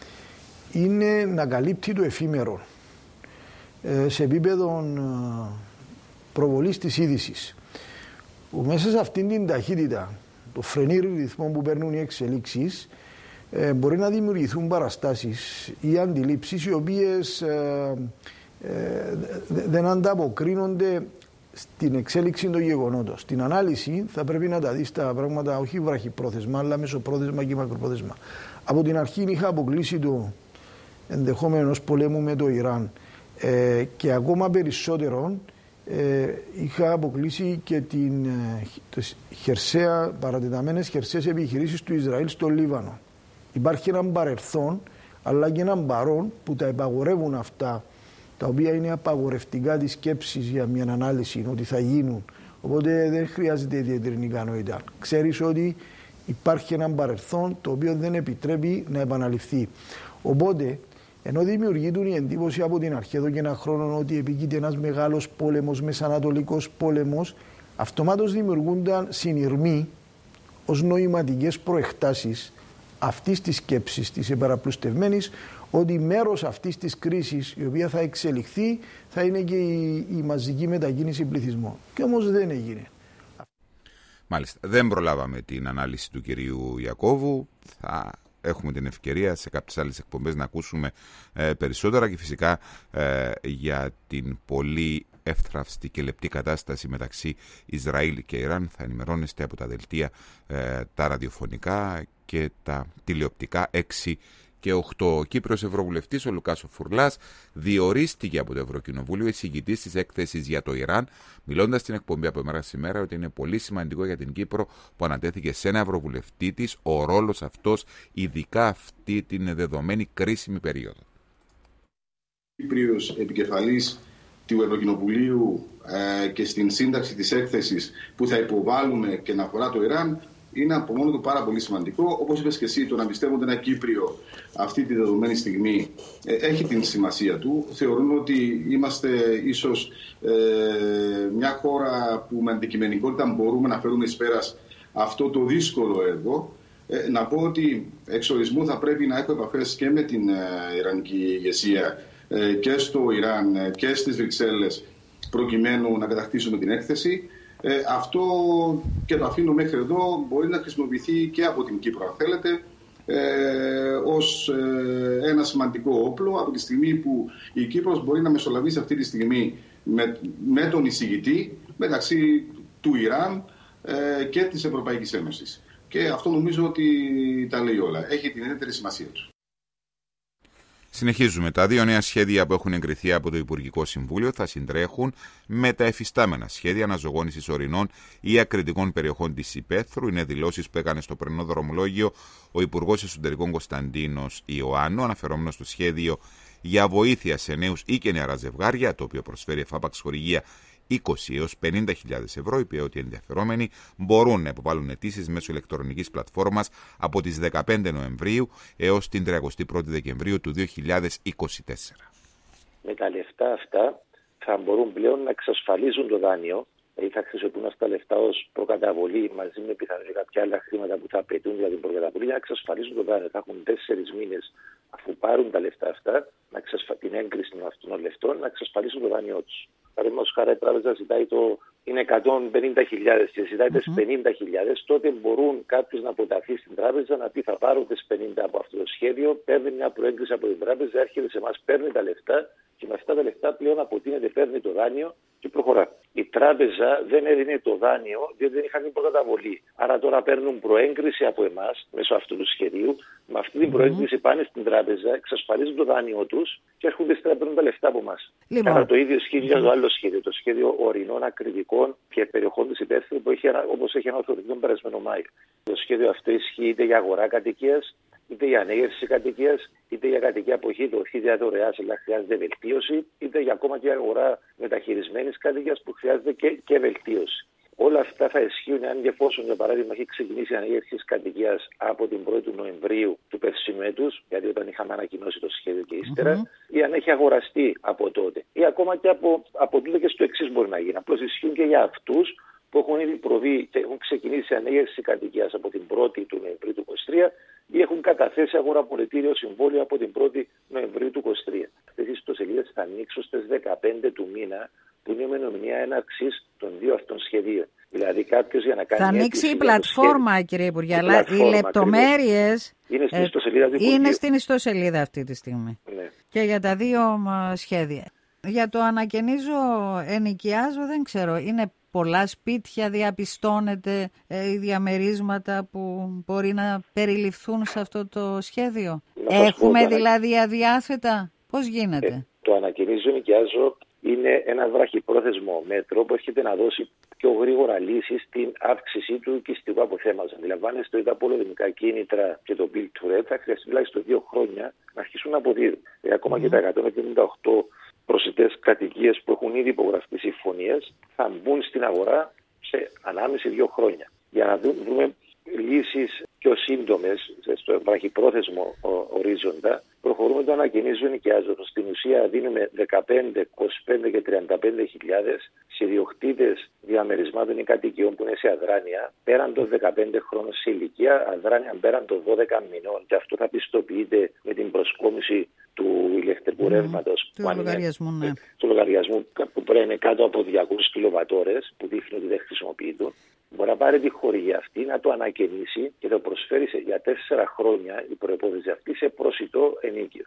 είναι να καλύπτει το εφήμερο σε επίπεδο προβολής της είδησης. Μέσα σε αυτήν την ταχύτητα, το φρενήρι ρυθμό που παίρνουν οι εξελίξεις, μπορεί να δημιουργηθούν παραστάσεις ή αντιλήψεις οι οποίες ε, ε, δεν ανταποκρίνονται στην εξέλιξη των γεγονότων. Στην ανάλυση θα πρέπει να τα δεις τα πράγματα όχι βραχυπρόθεσμα, αλλά μεσοπρόθεσμα και μακροπρόθεσμα. Από την αρχή είχα αποκλείσει το ενδεχόμενο ενός πολέμου με το Ιράν. Ε, και ακόμα περισσότερο ε, είχα αποκλείσει και την ε, χερσαία, παρατεταμένες χερσαίες επιχειρήσεις του Ισραήλ στο Λίβανο. Υπάρχει έναν παρελθόν αλλά και έναν παρόν που τα επαγορεύουν αυτά, τα οποία είναι απαγορευτικά της σκέψης για μια ανάλυση ότι θα γίνουν, οπότε δεν χρειάζεται ιδιαίτερη ικανότητα. Ξέρεις ότι υπάρχει έναν παρελθόν το οποίο δεν επιτρέπει να επαναληφθεί. Οπότε ενώ δημιουργείται η εντύπωση από την αρχή εδώ και ένα χρόνο ότι επικείται ένας μεγάλος πόλεμος, μεσανατολικός πόλεμος, αυτομάτως δημιουργούνταν συνειρμοί ως νοηματικές προεκτάσεις αυτής της σκέψης, της επαραπλουστευμένης, ότι μέρος αυτής της κρίσης η οποία θα εξελιχθεί θα είναι και η, η μαζική μετακίνηση πληθυσμών. Και όμως δεν έγινε. Μάλιστα, δεν προλάβαμε την ανάλυση του κυρίου Ιακώβου. Θα έχουμε την ευκαιρία σε κάποιες άλλες εκπομπές να ακούσουμε ε, περισσότερα και φυσικά ε, για την πολύ εύθραυστη και λεπτή κατάσταση μεταξύ Ισραήλ και Ιράν θα ενημερώνεστε από τα δελτία ε, τα ραδιοφωνικά και τα τηλεοπτικά έξι και οκτώ. Ο Κύπρος Ευρωβουλευτής, ο Λουκάς ο Φουρλάς, διορίστηκε από το Ευρωκοινοβούλιο εισηγητής της έκθεσης για το Ιράν, μιλώντας στην εκπομπή από μέρα σήμερα ότι είναι πολύ σημαντικό για την Κύπρο που ανατέθηκε σε ένα Ευρωβουλευτή της ο ρόλος αυτός, ειδικά αυτή την δεδομένη κρίσιμη περίοδο. Κύπριος επικεφαλής του Ευρωκοινοβουλίου ε, και στην σύνταξη της έκθεσης που θα υποβάλουμε και να αφορά το Ιράν, είναι από μόνο του πάρα πολύ σημαντικό. Όπως είπες και εσύ, το να πιστεύονται ένα Κύπριο αυτή τη δεδομένη στιγμή ε, έχει την σημασία του. Θεωρούν ότι είμαστε ίσως ε, μια χώρα που με αντικειμενικότητα μπορούμε να φέρουμε εις πέρας αυτό το δύσκολο έργο. Ε, να πω ότι εξ ορισμού θα πρέπει να έχω επαφές και με την ε, Ιρανική ηγεσία ε, και στο Ιράν ε, και στις Βρυξέλλες προκειμένου να κατακτήσουμε την έκθεση. Ε, αυτό και το αφήνω μέχρι εδώ, μπορεί να χρησιμοποιηθεί και από την Κύπρο αν θέλετε ε, ως ε, ένα σημαντικό όπλο από τη στιγμή που η Κύπρος μπορεί να μεσολαβήσει αυτή τη στιγμή με, με τον εισηγητή μεταξύ του Ιράν ε, και της Ευρωπαϊκής Ένωσης. Και αυτό νομίζω ότι τα λέει όλα. Έχει την ιδιαίτερη σημασία του. Συνεχίζουμε. Τα δύο νέα σχέδια που έχουν εγκριθεί από το Υπουργικό Συμβούλιο θα συντρέχουν με τα εφιστάμενα σχέδια αναζωογόνησης ορεινών ή ακριτικών περιοχών της υπαίθρου. Είναι δηλώσεις που έκανε στο πρωινό δρομολόγιο ο Υπουργός Εσωτερικών Κωνσταντίνος Ιωάννου, αναφερόμενος στο σχέδιο για βοήθεια σε νέους ή και νεαρά ζευγάρια, το οποίο προσφέρει εφάπαξ χορηγία είκοσι έως πενήντα χιλιάδες ευρώ, είπε ότι οι ενδιαφερόμενοι μπορούν να υποβάλουν αιτήσεις μέσω ηλεκτρονικής πλατφόρμας από τις δεκαπέντε Νοεμβρίου έως την τριαντή πρώτη Δεκεμβρίου του δύο χιλιάδες είκοσι τέσσερα. Με τα λεφτά αυτά θα μπορούν πλέον να εξασφαλίζουν το δάνειο Δηλαδή θα χρησιμοποιούν αυτά τα λεφτά ως προκαταβολή μαζί με πιθανώς κάποια άλλα χρήματα που θα απαιτούν για την προκαταβολή για να εξασφαλίσουν το δάνειο. Θα έχουν τέσσερις μήνες αφού πάρουν τα λεφτά αυτά, να εξασφα... την έγκριση αυτών των λεφτών, να εξασφαλίσουν το δάνειό τους. Παραδείγματος χάρη, η τράπεζα ζητάει το. Είναι εκατόν πενήντα χιλιάδες και ζητάει τις mm-hmm. πενήντα χιλιάδες, τότε μπορούν κάποιος να αποταθεί στην τράπεζα να πει θα πάρω τις πενήντα από αυτό το σχέδιο, παίρνει μια προέγκριση από την τράπεζα, έρχεται σε εμάς, παίρνει τα λεφτά και με αυτά τα λεφτά πλέον αποτείνεται, παίρνει το δάνειο και προχωρά. Η τράπεζα δεν έδινε το δάνειο διότι δεν είχαν την προκαταβολή. Άρα τώρα παίρνουν προέγκριση από εμάς μέσω αυτού του σχεδίου. Με αυτή την προέγκριση πάνε στην τράπεζα, εξασφαλίζουν το δάνειό τους και έρχονται στην τράπεζα, παίρνουν τα λεφτά από εμάς. Λοιπόν. Άρα το ίδιο ισχύει για το άλλο σχέδιο, το σχέδιο ορεινών ακριτικών και περιοχών της υπαίθρου που έχει, όπως έχει αναθεωρηθεί τον περασμένο Μάιο. Το σχέδιο αυτό ισχύει είτε για αγορά κατοικίας, είτε για ανέγερση κατοικίας, είτε για κατοικία που έχει δοθεί διαδωρεάς αλλά χρειάζεται βελτίωση, είτε για ακόμα και αγορά μεταχειρισμένης κατοικίας που χρειάζεται και, και βελτίωση. Όλα αυτά θα ισχύουν αν και εφόσον, για παράδειγμα, έχει ξεκινήσει η ανέγερση κατοικίας από την πρώτη του Νοεμβρίου του περσινού έτους, δηλαδή όταν είχαμε ανακοινώσει το σχέδιο και ύστερα, mm-hmm. ή αν έχει αγοραστεί από τότε, ή ακόμα και από, από τότε και στο εξής μπορεί να γίνει. Απλώς ισχύουν και για αυτούς που έχουν ήδη προβεί και έχουν ξεκινήσει η ανέγερση κατοικίας από την πρώτη του Νοεμβρίου του είκοσι τρία ή έχουν καταθέσει αγοραπολιτήριο συμβόλαιο από την πρώτη Νοεμβρίου του είκοσι τρία. Αυτές οι ιστοσελίδες θα ανοίξουν στις δεκαπέντε του μήνα, που είναι η ημερομηνία έναρξης των δύο αυτών σχεδίων. Δηλαδή κάποιος για να κάνει. Θα ανοίξει η πλατφόρμα, κύριε Υπουργέ, αλλά οι λεπτομέρειες είναι στην ιστοσελίδα, ε, είναι στην ιστοσελίδα αυτή τη στιγμή. Ναι. Και για τα δύο σχέδια. Για το ανακαινίζω, ενοικιάζω, δεν ξέρω. Είναι πολλά σπίτια, διαπιστώνεται ε, οι διαμερίσματα που μπορεί να περιληφθούν σε αυτό το σχέδιο. Να Έχουμε πω, δηλαδή αδιάθετα. Πώς γίνεται. Ε, το ανακαινίζω, ενοικιάζω είναι ένα βραχυπρόθεσμο μέτρο που έρχεται να δώσει πιο γρήγορα λύση στην αύξηση του οικιστικού αποθέματος. Αντιλαμβάνεστε ότι τα πολυδομικά κίνητρα και το Build to Rent θα χρειαστεί τουλάχιστον δύο χρόνια να αρχίσουν να αποδίδουν. Δηλαδή, ακόμα mm. και τα εκατόν εβδομήντα οκτώ προσιτές κατοικίες που έχουν ήδη υπογραφεί συμφωνίες θα μπουν στην αγορά σε ανάμεση δύο χρόνια. Για να δούμε λύσεις πιο σύντομες στο βραχυπρόθεσμο ορίζοντα, προχωρούμε το ανακαινίζω ενοικιάζοντα. Στην ουσία δίνουμε δεκαπέντε, είκοσι πέντε και τριάντα πέντε χιλιάδες σε ιδιοκτήτες διαμερισμάτων ή κατοικιών που είναι σε αδράνεια πέραν των δεκαπέντε χρόνων σε ηλικία, αδράνεια πέραν των δώδεκα μηνών, και αυτό θα πιστοποιείται με την προσκόμιση του ηλεκτρικού mm, ρεύματος του λογαριασμού, ναι. του λογαριασμού που πρέπει να είναι κάτω από διακόσιες κιλοβατόρες, που δείχνει ότι δεν χρησιμοποιείται. Μπορεί να πάρει τη χορηγία αυτή, να το ανακαινήσει και θα προσφέρει για τέσσερα χρόνια η προϋπόθεση αυτή σε προσιτό ενίκιο.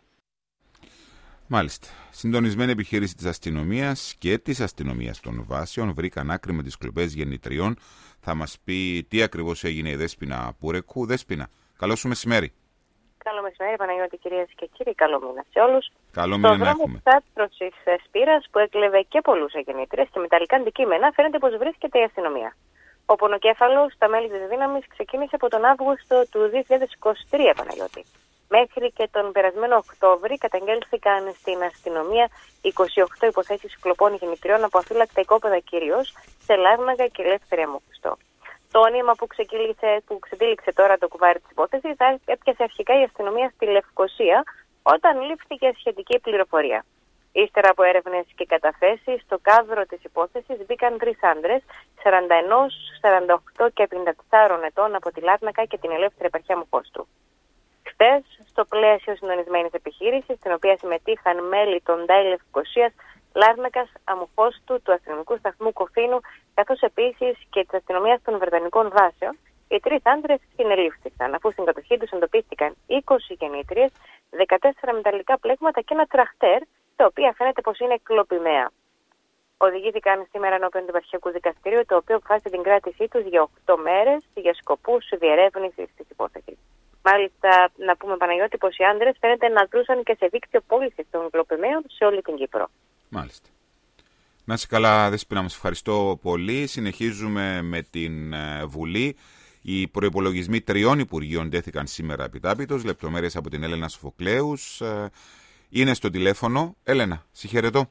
Μάλιστα. Συντονισμένη επιχείρηση της αστυνομίας και της αστυνομίας των βάσεων βρήκαν άκρη με τις κλοπές γεννητριών. Θα μας πει τι ακριβώς έγινε η Δέσποινα Πούρεκου. Δέσποινα, καλό σου μεσημέρι. Καλό μεσημέρι, Παναγιώτη, κυρίες και κύριοι. Καλό μήνα σε όλους. Καλό μήνα να έχουμε. Στο δρόμο της άτρωσης Σπύρας που έκλεβε και πολλούς γεννήτριες και μεταλλικά αντικείμενα, φαίνεται πως βρίσκεται η αστυνομία. Ο πονοκέφαλος στα μέλη της δύναμης ξεκίνησε από τον Αύγουστο του δύο χιλιάδες είκοσι τρία, Παναγιώτη. Μέχρι και τον περασμένο Οκτώβρη καταγγέλθηκαν στην αστυνομία είκοσι οκτώ υποθέσεις κλοπών γεννητριών από αφύλακτα οικόπεδα κυρίως σε Λάρναγα και Ελεύθερη Αμμούχιστο. Το όνειμα που, που ξετύλιξε τώρα το κουβάρι της υπόθεσης έπιασε αρχικά η αστυνομία στη Λευκοσία όταν λήφθηκε σχετική πληροφορία. Ύστερα από έρευνες και καταθέσεις, στο κάδρο της υπόθεσης μπήκαν τρεις άντρες, σαράντα ένα, σαράντα οκτώ και πενήντα τέσσερα ετών από τη Λάρνακα και την Ελεύθερη Επαρχία Αμμουχώστου. Χθες, στο πλαίσιο συντονισμένης επιχείρησης, στην οποία συμμετείχαν μέλη των ΝΤΑΙ Λευκοσίας, Λάρνακας, Αμμουχώστου, του αστυνομικού σταθμού Κοφίνου, καθώς επίσης και της αστυνομίας των Βρετανικών Βάσεων, οι τρεις άντρες συνελήφθησαν, αφού στην κατοχή τους εντοπίστηκαν είκοσι γεννήτριες, δεκατέσσερα μεταλλικά πλέγματα και ένα τραχτέρ, τα οποία φαίνεται πως είναι κλοπημαία. Οδηγήθηκαν σήμερα ενώπιον του Επαρχιακού Δικαστηρίου, το οποίο αποφάσισε την κράτησή τους για οκτώ μέρες για σκοπούς διερεύνησης της υπόθεσης. Μάλιστα, να πούμε, Παναγιώτη, πως οι άντρες φαίνεται να δρούσαν και σε δίκτυο πώλησης των κλοπημαίων σε όλη την Κύπρο. Μάλιστα. Να είσαι καλά, Δέσποινα, μας ευχαριστώ πολύ. Συνεχίζουμε με την Βουλή. Οι προϋπολογισμοί τριών Υπουργείων τέθηκαν σήμερα επιτάπητος. Λεπτομέρειες από την Έλενα Σοφοκλέους. Είναι στο τηλέφωνο. Έλενα, συγχαιρετώ.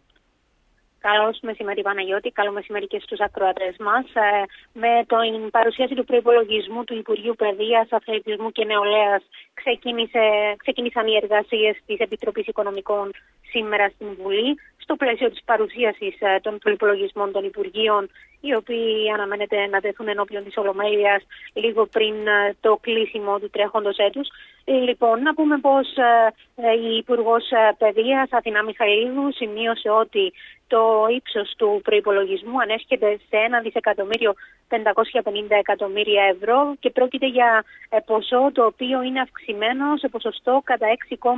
Καλώς μεσημέρι, Παναγιώτη. Καλό μεσημέρι και στους ακροατές μας. Ε, με την παρουσίαση του προϋπολογισμού του Υπουργείου Παιδείας, Αθλητισμού και Νεολαίας ξεκίνησαν οι εργασίες της Επιτροπής Οικονομικών σήμερα στην Βουλή. Στο πλαίσιο της παρουσίασης των προϋπολογισμών των Υπουργείων, οι οποίοι αναμένεται να τεθούν ενώπιον της Ολομέλειας λίγο πριν το κλείσιμο του τρέχοντος έτους. Λοιπόν, να πούμε πως η Υπουργός Παιδείας Αθηνά Μιχαηλίδου σημείωσε ότι το ύψος του προϋπολογισμού ανέρχεται σε ένα δισεκατομμύριο πεντακόσια πενήντα εκατομμύρια ευρώ και πρόκειται για ποσό το οποίο είναι αυξημένο σε ποσοστό κατά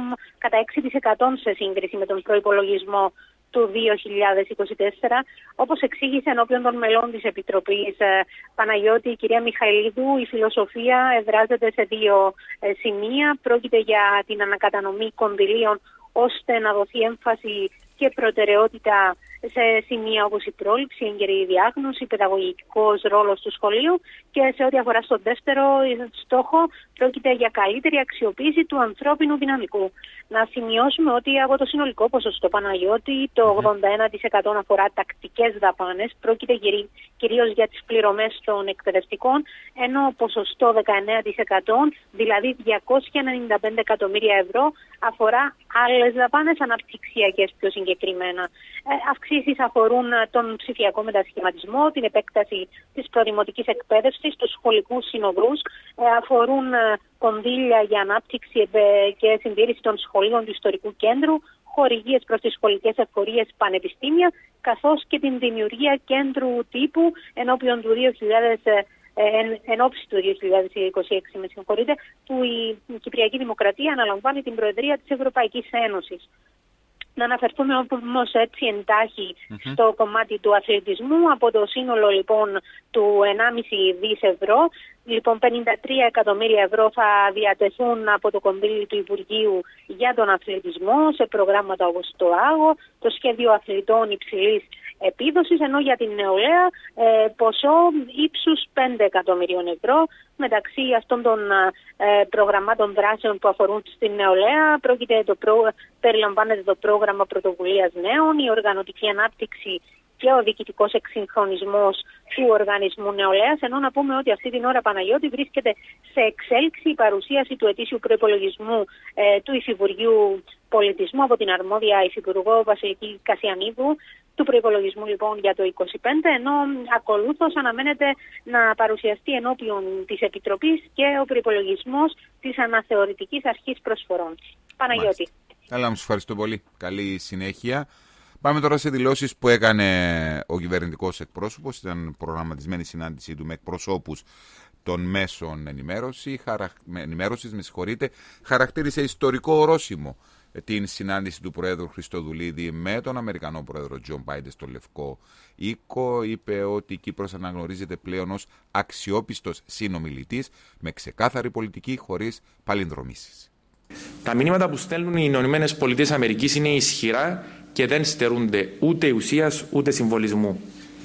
έξι τοις εκατό σε σύγκριση με τον προϋπολογισμό του δύο χιλιάδες είκοσι τέσσερα. Όπως εξήγησε ενώπιον των μελών της Επιτροπής Παναγιώτη, η κυρία Μιχαηλίδου, η φιλοσοφία εδράζεται σε δύο σημεία. Πρόκειται για την ανακατανομή κονδυλίων ώστε να δοθεί έμφαση και προτεραιότητα σε σημεία όπως η πρόληψη, η έγκαιρη διάγνωση, παιδαγωγικός ρόλος του σχολείου και σε ό,τι αφορά στον δεύτερο στόχο πρόκειται για καλύτερη αξιοποίηση του ανθρώπινου δυναμικού. Να σημειώσουμε ότι από το συνολικό ποσοστό Παναγιώτη το ογδόντα ένα τοις εκατό αφορά τακτικές δαπάνες, πρόκειται κυρίως για τις πληρωμές των εκπαιδευτικών, ενώ ποσοστό δεκαεννέα τοις εκατό, δηλαδή διακόσια ενενήντα πέντε εκατομμύρια ευρώ, αφορά άλλες δαπάνες αναπτυξιακές πιο συγκεκριμένα. Ε, αυξήσεις αφορούν τον ψηφιακό μετασχηματισμό, την επέκταση της προδημοτικής εκπαίδευσης, τους σχολικούς συνοδούς, ε, αφορούν ε, κονδύλια για ανάπτυξη ε, και συντήρηση των σχολείων του ιστορικού κέντρου, χορηγίες προς τις σχολικές εφορίες πανεπιστήμια, καθώς και την δημιουργία κέντρου τύπου ενώπιον του δύο χιλιάδες, ε, εν, εν ώψη του δύο χιλιάδες είκοσι έξι, με συγχωρείτε, που η Κυπριακή Δημοκρατία αναλαμβάνει την Προεδρία της Ευρωπαϊκής Ένωσης. Να αναφερθούμε όμως έτσι εντάχει mm-hmm. στο κομμάτι του αθλητισμού. Από το σύνολο λοιπόν του ενάμιση δις ευρώ, λοιπόν πενήντα τρία εκατομμύρια ευρώ θα διατεθούν από το κονδύλι του Υπουργείου για τον αθλητισμό σε προγράμματα όπως το ΆΓΟ, το σχέδιο αθλητών υψηλής επίδοσης, ενώ για την νεολαία ε, ποσό ύψους πέντε εκατομμυρίων ευρώ. Μεταξύ αυτών των ε, προγραμμάτων δράσεων που αφορούν στην νεολαία πρόκειται το προ... περιλαμβάνεται το πρόγραμμα πρωτοβουλίας νέων, η οργανωτική ανάπτυξη και ο διοικητικός εξυγχρονισμός του Οργανισμού Νεολαίας, ενώ να πούμε ότι αυτή την ώρα, Παναγιώτη, βρίσκεται σε εξέλιξη η παρουσίαση του ετήσιου προϋπολογισμού ε, του Υφυπουργείου Πολιτισμού από την αρμόδια Υφυπουργό Βασιλική Κασιανίδου, του προϋπολογισμού λοιπόν για το είκοσι πέντε, ενώ ακολούθως αναμένεται να παρουσιαστεί ενώπιον της Επιτροπής και ο προϋπολογισμός της Αναθεωρητικής Αρχής Προσφορών. Παναγιώτη. Καλά, μου σας ευχαριστώ πολύ. Καλή συνέχεια. Πάμε τώρα σε δηλώσεις που έκανε ο κυβερνητικός εκπρόσωπος. Ήταν προγραμματισμένη συνάντησή του με εκπροσώπους των μέσων ενημέρωση, χαρα... ενημέρωσης. Με συγχωρείτε, χαρακτήρισε ιστορικό ορόσημο την συνάντηση του Προέδρου Χριστοδουλίδη με τον Αμερικανό Πρόεδρο Τζον Μπάιντεν στο Λευκό Οίκο. Είπε ότι η Κύπρος αναγνωρίζεται πλέον ως αξιόπιστος συνομιλητής με ξεκάθαρη πολιτική χωρίς παλινδρομήσεις. Τα μηνύματα που στέλνουν οι Ηνωμένες Πολιτείες Αμερικής είναι ισχυρά και δεν στερούνται ούτε ουσίας ούτε συμβολισμού.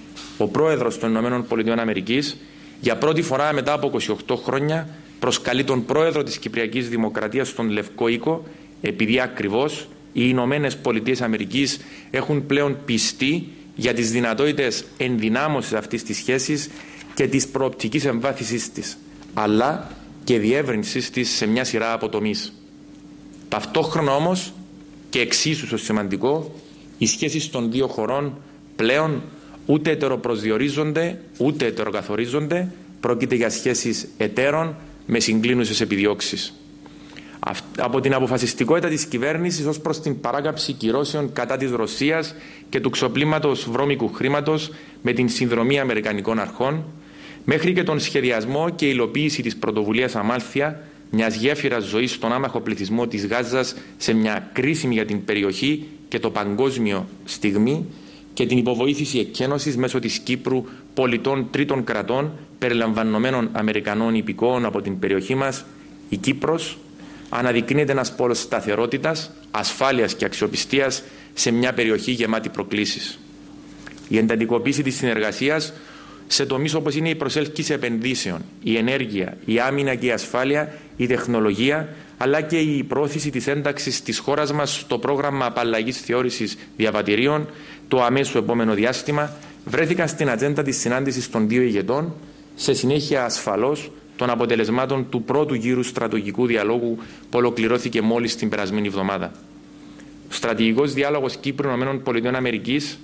Ο Πρόεδρος των Ηνωμένων Πολιτείων Αμερικής για πρώτη φορά μετά από είκοσι οκτώ χρόνια προσκαλεί τον Πρόεδρο της Κυπριακής Δημοκρατίας στον Λευκό Οίκο, επειδή ακριβώς οι Ηνωμένες Πολιτείες Αμερικής έχουν πλέον πιστεί για τις δυνατότητες ενδυνάμωσης αυτής της σχέσης και της προοπτικής εμβάθυνσης της, αλλά και διεύρυνσης της σε μια σειρά από τομείς. Ταυτόχρονα όμως, και εξίσου σημαντικό, οι σχέσεις των δύο χωρών πλέον ούτε ετεροπροσδιορίζονται ούτε ετεροκαθορίζονται, πρόκειται για σχέσεις εταίρων με συγκλίνουσες επιδιώξεις. Από την αποφασιστικότητα της κυβέρνησης ως προς την παράκαψη κυρώσεων κατά της Ρωσίας και του ξοπλήματος βρώμικου χρήματος με την συνδρομή Αμερικανικών αρχών, μέχρι και τον σχεδιασμό και υλοποίηση της πρωτοβουλίας Αμάλθεια, μιας γέφυρας ζωής στον άμαχο πληθυσμό της Γάζας σε μια κρίσιμη για την περιοχή και το παγκόσμιο στιγμή, και την υποβοήθηση εκκένωσης μέσω της Κύπρου πολιτών τρίτων κρατών περιλαμβανομένων Αμερικανών υπηκόων από την περιοχή μας, η Κύπρος αναδεικνύεται ένας πόλος σταθερότητας, ασφάλειας και αξιοπιστίας σε μια περιοχή γεμάτη προκλήσεις. Η εντατικοποίηση της συνεργασίας σε τομείς όπως είναι η προσέλκυση επενδύσεων, η ενέργεια, η άμυνα και η ασφάλεια, η τεχνολογία, αλλά και η πρόθεση της ένταξης της χώρας μας στο πρόγραμμα απαλλαγής θεώρησης διαβατηρίων το αμέσως επόμενο διάστημα, βρέθηκαν στην ατζέντα της συνάντησης των δύο ηγετών, σε συνέχεια ασφαλώς των αποτελεσμάτων του πρώτου γύρου στρατηγικού διαλόγου που ολοκληρώθηκε μόλις την περασμένη εβδομάδα. Ο στρατηγικός διάλογος Κύπρου-ΗΠΑ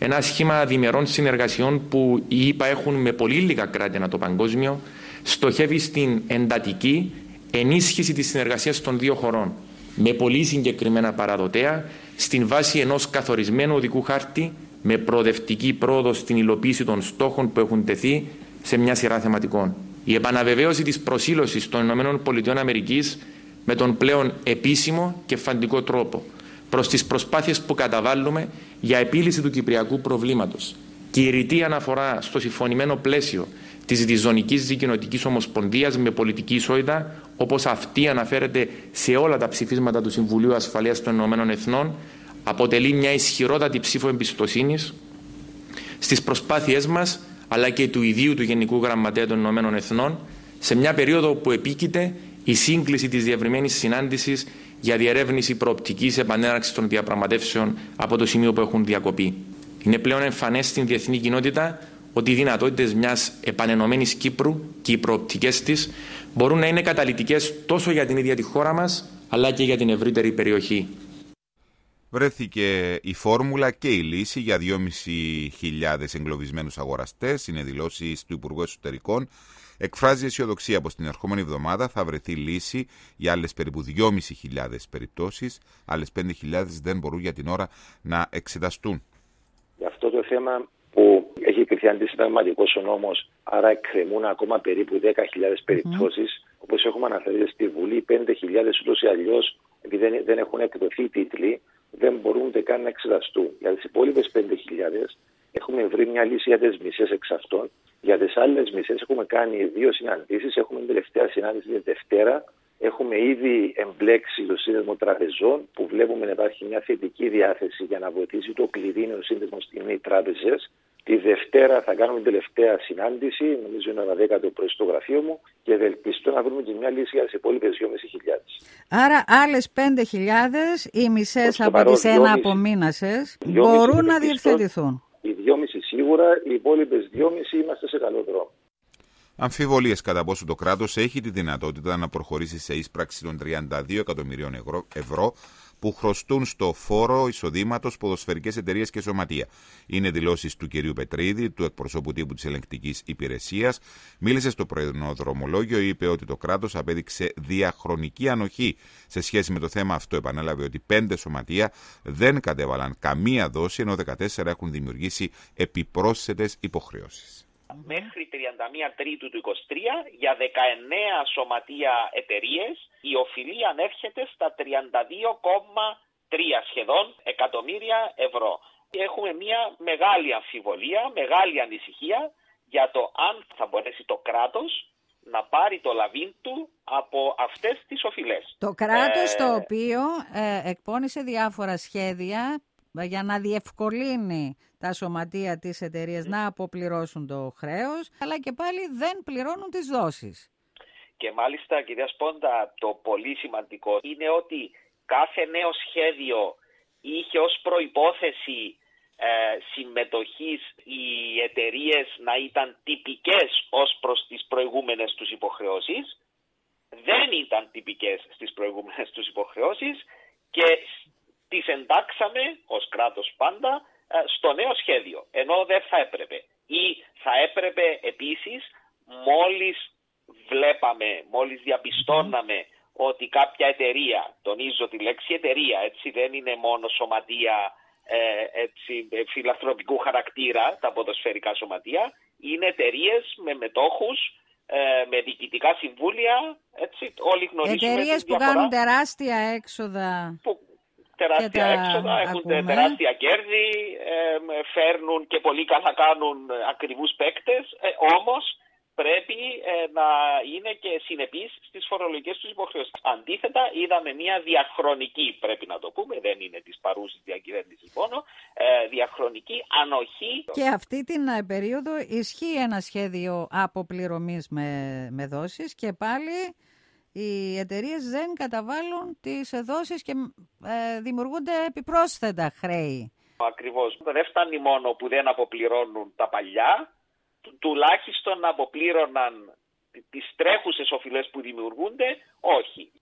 ένα σχήμα διμερών συνεργασιών που οι ΗΠΑ έχουν με πολύ λίγα κράτη ανά το παγκόσμιο, στοχεύει στην εντατική ενίσχυση της συνεργασίας των δύο χωρών, με πολύ συγκεκριμένα παραδοτέα, στην βάση ενός καθορισμένου οδικού χάρτη, με προοδευτική πρόοδο στην υλοποίηση των στόχων που έχουν τεθεί σε μια σειρά θεματικών. Η επαναβεβαίωση της προσήλωσης των ΗΠΑ με τον πλέον επίσημο και φαντικό τρόπο προς τις προσπάθειες που καταβάλουμε για επίλυση του κυπριακού προβλήματος και η ρητή αναφορά στο συμφωνημένο πλαίσιο της Διζωνικής Δικοινοτικής Ομοσπονδίας με πολιτική ισότητα, όπως αυτή αναφέρεται σε όλα τα ψηφίσματα του Συμβουλίου Ασφαλείας των Ηνωμένων Εθνών, αποτελεί μια ισχυρότατη ψήφο εμπιστοσύνης στις προσπάθειές μας, αλλά και του ιδίου του Γενικού Γραμματέα των Ηνωμένων Εθνών, σε μια περίοδο που επίκειται η σύγκληση της διευρυμένης συνάντησης για διερεύνηση προοπτικής επανέναρξης των διαπραγματεύσεων από το σημείο που έχουν διακοπεί. Είναι πλέον εμφανές στην διεθνή κοινότητα ότι οι δυνατότητες μιας επανενωμένης Κύπρου και οι προοπτικές της μπορούν να είναι καταλυτικές τόσο για την ίδια τη χώρα μας, αλλά και για την ευρύτερη περιοχή. Βρέθηκε η φόρμουλα και η λύση για δυόμισι χιλιάδες εγκλωβισμένους αγοραστές. Είναι δηλώσεις του Υπουργού Εσωτερικών. Εκφράζει αισιοδοξία πως την ερχόμενη εβδομάδα θα βρεθεί λύση για άλλες περίπου δυόμισι χιλιάδες περιπτώσεις. Άλλες πέντε χιλιάδες δεν μπορούν για την ώρα να εξεταστούν. Για αυτό το θέμα που έχει κρυθεί αντισυνταγματικός ο νόμος, άρα εκκρεμούν ακόμα περίπου δέκα χιλιάδες περιπτώσεις. Mm. Όπως έχουμε αναφέρει στη Βουλή, πέντε χιλιάδες ούτως ή αλλιώς, επειδή δεν, δεν έχουν εκδοθεί τίτλοι, δεν μπορούν καν να εξεταστούν. Για τις υπόλοιπες πέντε χιλιάδες έχουμε βρει μια λύση για τις μισές εξ αυτών. Για τις άλλες μισές έχουμε κάνει δύο συναντήσεις. Έχουμε την τελευταία συνάντηση την Δευτέρα. Έχουμε ήδη εμπλέξει το Σύνδεσμο Τραπεζών, που βλέπουμε να υπάρχει μια θετική διάθεση για να βοηθήσει το κλειδί είναι ο Σύνδεσμος οι τράπεζες. Τη Δευτέρα θα κάνουμε την τελευταία συνάντηση, νομίζω είναι ένα δέκατο πρωί στο γραφείο μου, και ευελπιστώ να βρούμε και μια λύση για τις υπόλοιπες δυόμισι χιλιάδες. Άρα άλλες πέντε χιλιάδες, οι μισές από τις ένα απομείνασες, μπορούν να διευθετηθούν. Οι δυόμισι σίγουρα, οι υπόλοιπες δυόμισι είμαστε σε καλό δρόμο. Αμφιβολίες κατά πόσο το κράτος έχει τη δυνατότητα να προχωρήσει σε εισπράξη των τριάντα δύο εκατομμυρίων ευρώ που χρωστούν στο φόρο εισοδήματος ποδοσφαιρικές εταιρείες και σωματεία. Είναι δηλώσεις του κυρίου Πετρίδη, του εκπροσώπου τύπου της Ελεγκτικής Υπηρεσίας. Μίλησε στο πρωινό δρομολόγιο, είπε ότι το κράτος απέδειξε διαχρονική ανοχή σε σχέση με το θέμα αυτό. Επανέλαβε ότι πέντε σωματεία δεν κατέβαλαν καμία δόση, ενώ δεκατέσσερα έχουν δημιουργήσει επιπρόσθετες υποχρεώσεις. Μέχρι τριάντα μία Τρίτου του είκοσι τρία για δεκαεννέα σωματεία εταιρείες η οφειλή ανέρχεται στα τριάντα δύο κόμμα τρία σχεδόν εκατομμύρια ευρώ. Έχουμε μια μεγάλη αμφιβολία, μεγάλη ανησυχία για το αν θα μπορέσει το κράτος να πάρει το λαβήν του από αυτές τις οφειλές. Το κράτος ε... το οποίο ε, εκπώνησε διάφορα σχέδια για να διευκολύνει τα σωματεία της εταιρείας να αποπληρώσουν το χρέος, αλλά και πάλι δεν πληρώνουν τις δόσεις. Και μάλιστα, κυρία Σπόντα, το πολύ σημαντικό είναι ότι κάθε νέο σχέδιο είχε ως προϋπόθεση ε, συμμετοχής οι εταιρείες να ήταν τυπικές ως προς τις προηγούμενες τους υποχρεώσεις. Δεν ήταν τυπικές στις προηγούμενες τους υποχρεώσεις και τις εντάξαμε ως κράτος πάντα στο νέο σχέδιο, ενώ δεν θα έπρεπε. Ή θα έπρεπε επίσης, μόλις βλέπαμε, μόλις διαπιστώναμε ότι κάποια εταιρεία, τονίζω τη λέξη εταιρεία, έτσι δεν είναι μόνο σωματεία ε, έτσι, φιλανθρωπικού χαρακτήρα, τα ποδοσφαιρικά σωματεία, είναι εταιρείες με μετόχους, ε, με διοικητικά συμβούλια, έτσι, όλοι γνωρίζουμε. Εταιρείες που κάνουν τεράστια έξοδα. Που, τεράστια έξοδα, έχουν ακούμε. τεράστια κέρδη, ε, φέρνουν και πολύ καλά κάνουν ακριβούς παίκτες, ε, όμως πρέπει ε, να είναι και συνεπείς στις φορολογικές τους υποχρεώσεις. Αντίθετα, είδαμε μια διαχρονική, πρέπει να το πούμε, δεν είναι της παρούσης διακυβέρνησης μόνο, ε, διαχρονική ανοχή. Και αυτή την περίοδο ισχύει ένα σχέδιο αποπληρωμής με, με δόσεις και πάλι οι εταιρείες δεν καταβάλουν τις δόσεις και ε, δημιουργούνται επιπρόσθετα χρέη. Ακριβώς. Δεν φτάνει μόνο που δεν αποπληρώνουν τα παλιά, του, τουλάχιστον να αποπλήρωναν τις τρέχουσες οφειλές που δημιουργούνται. Όχι.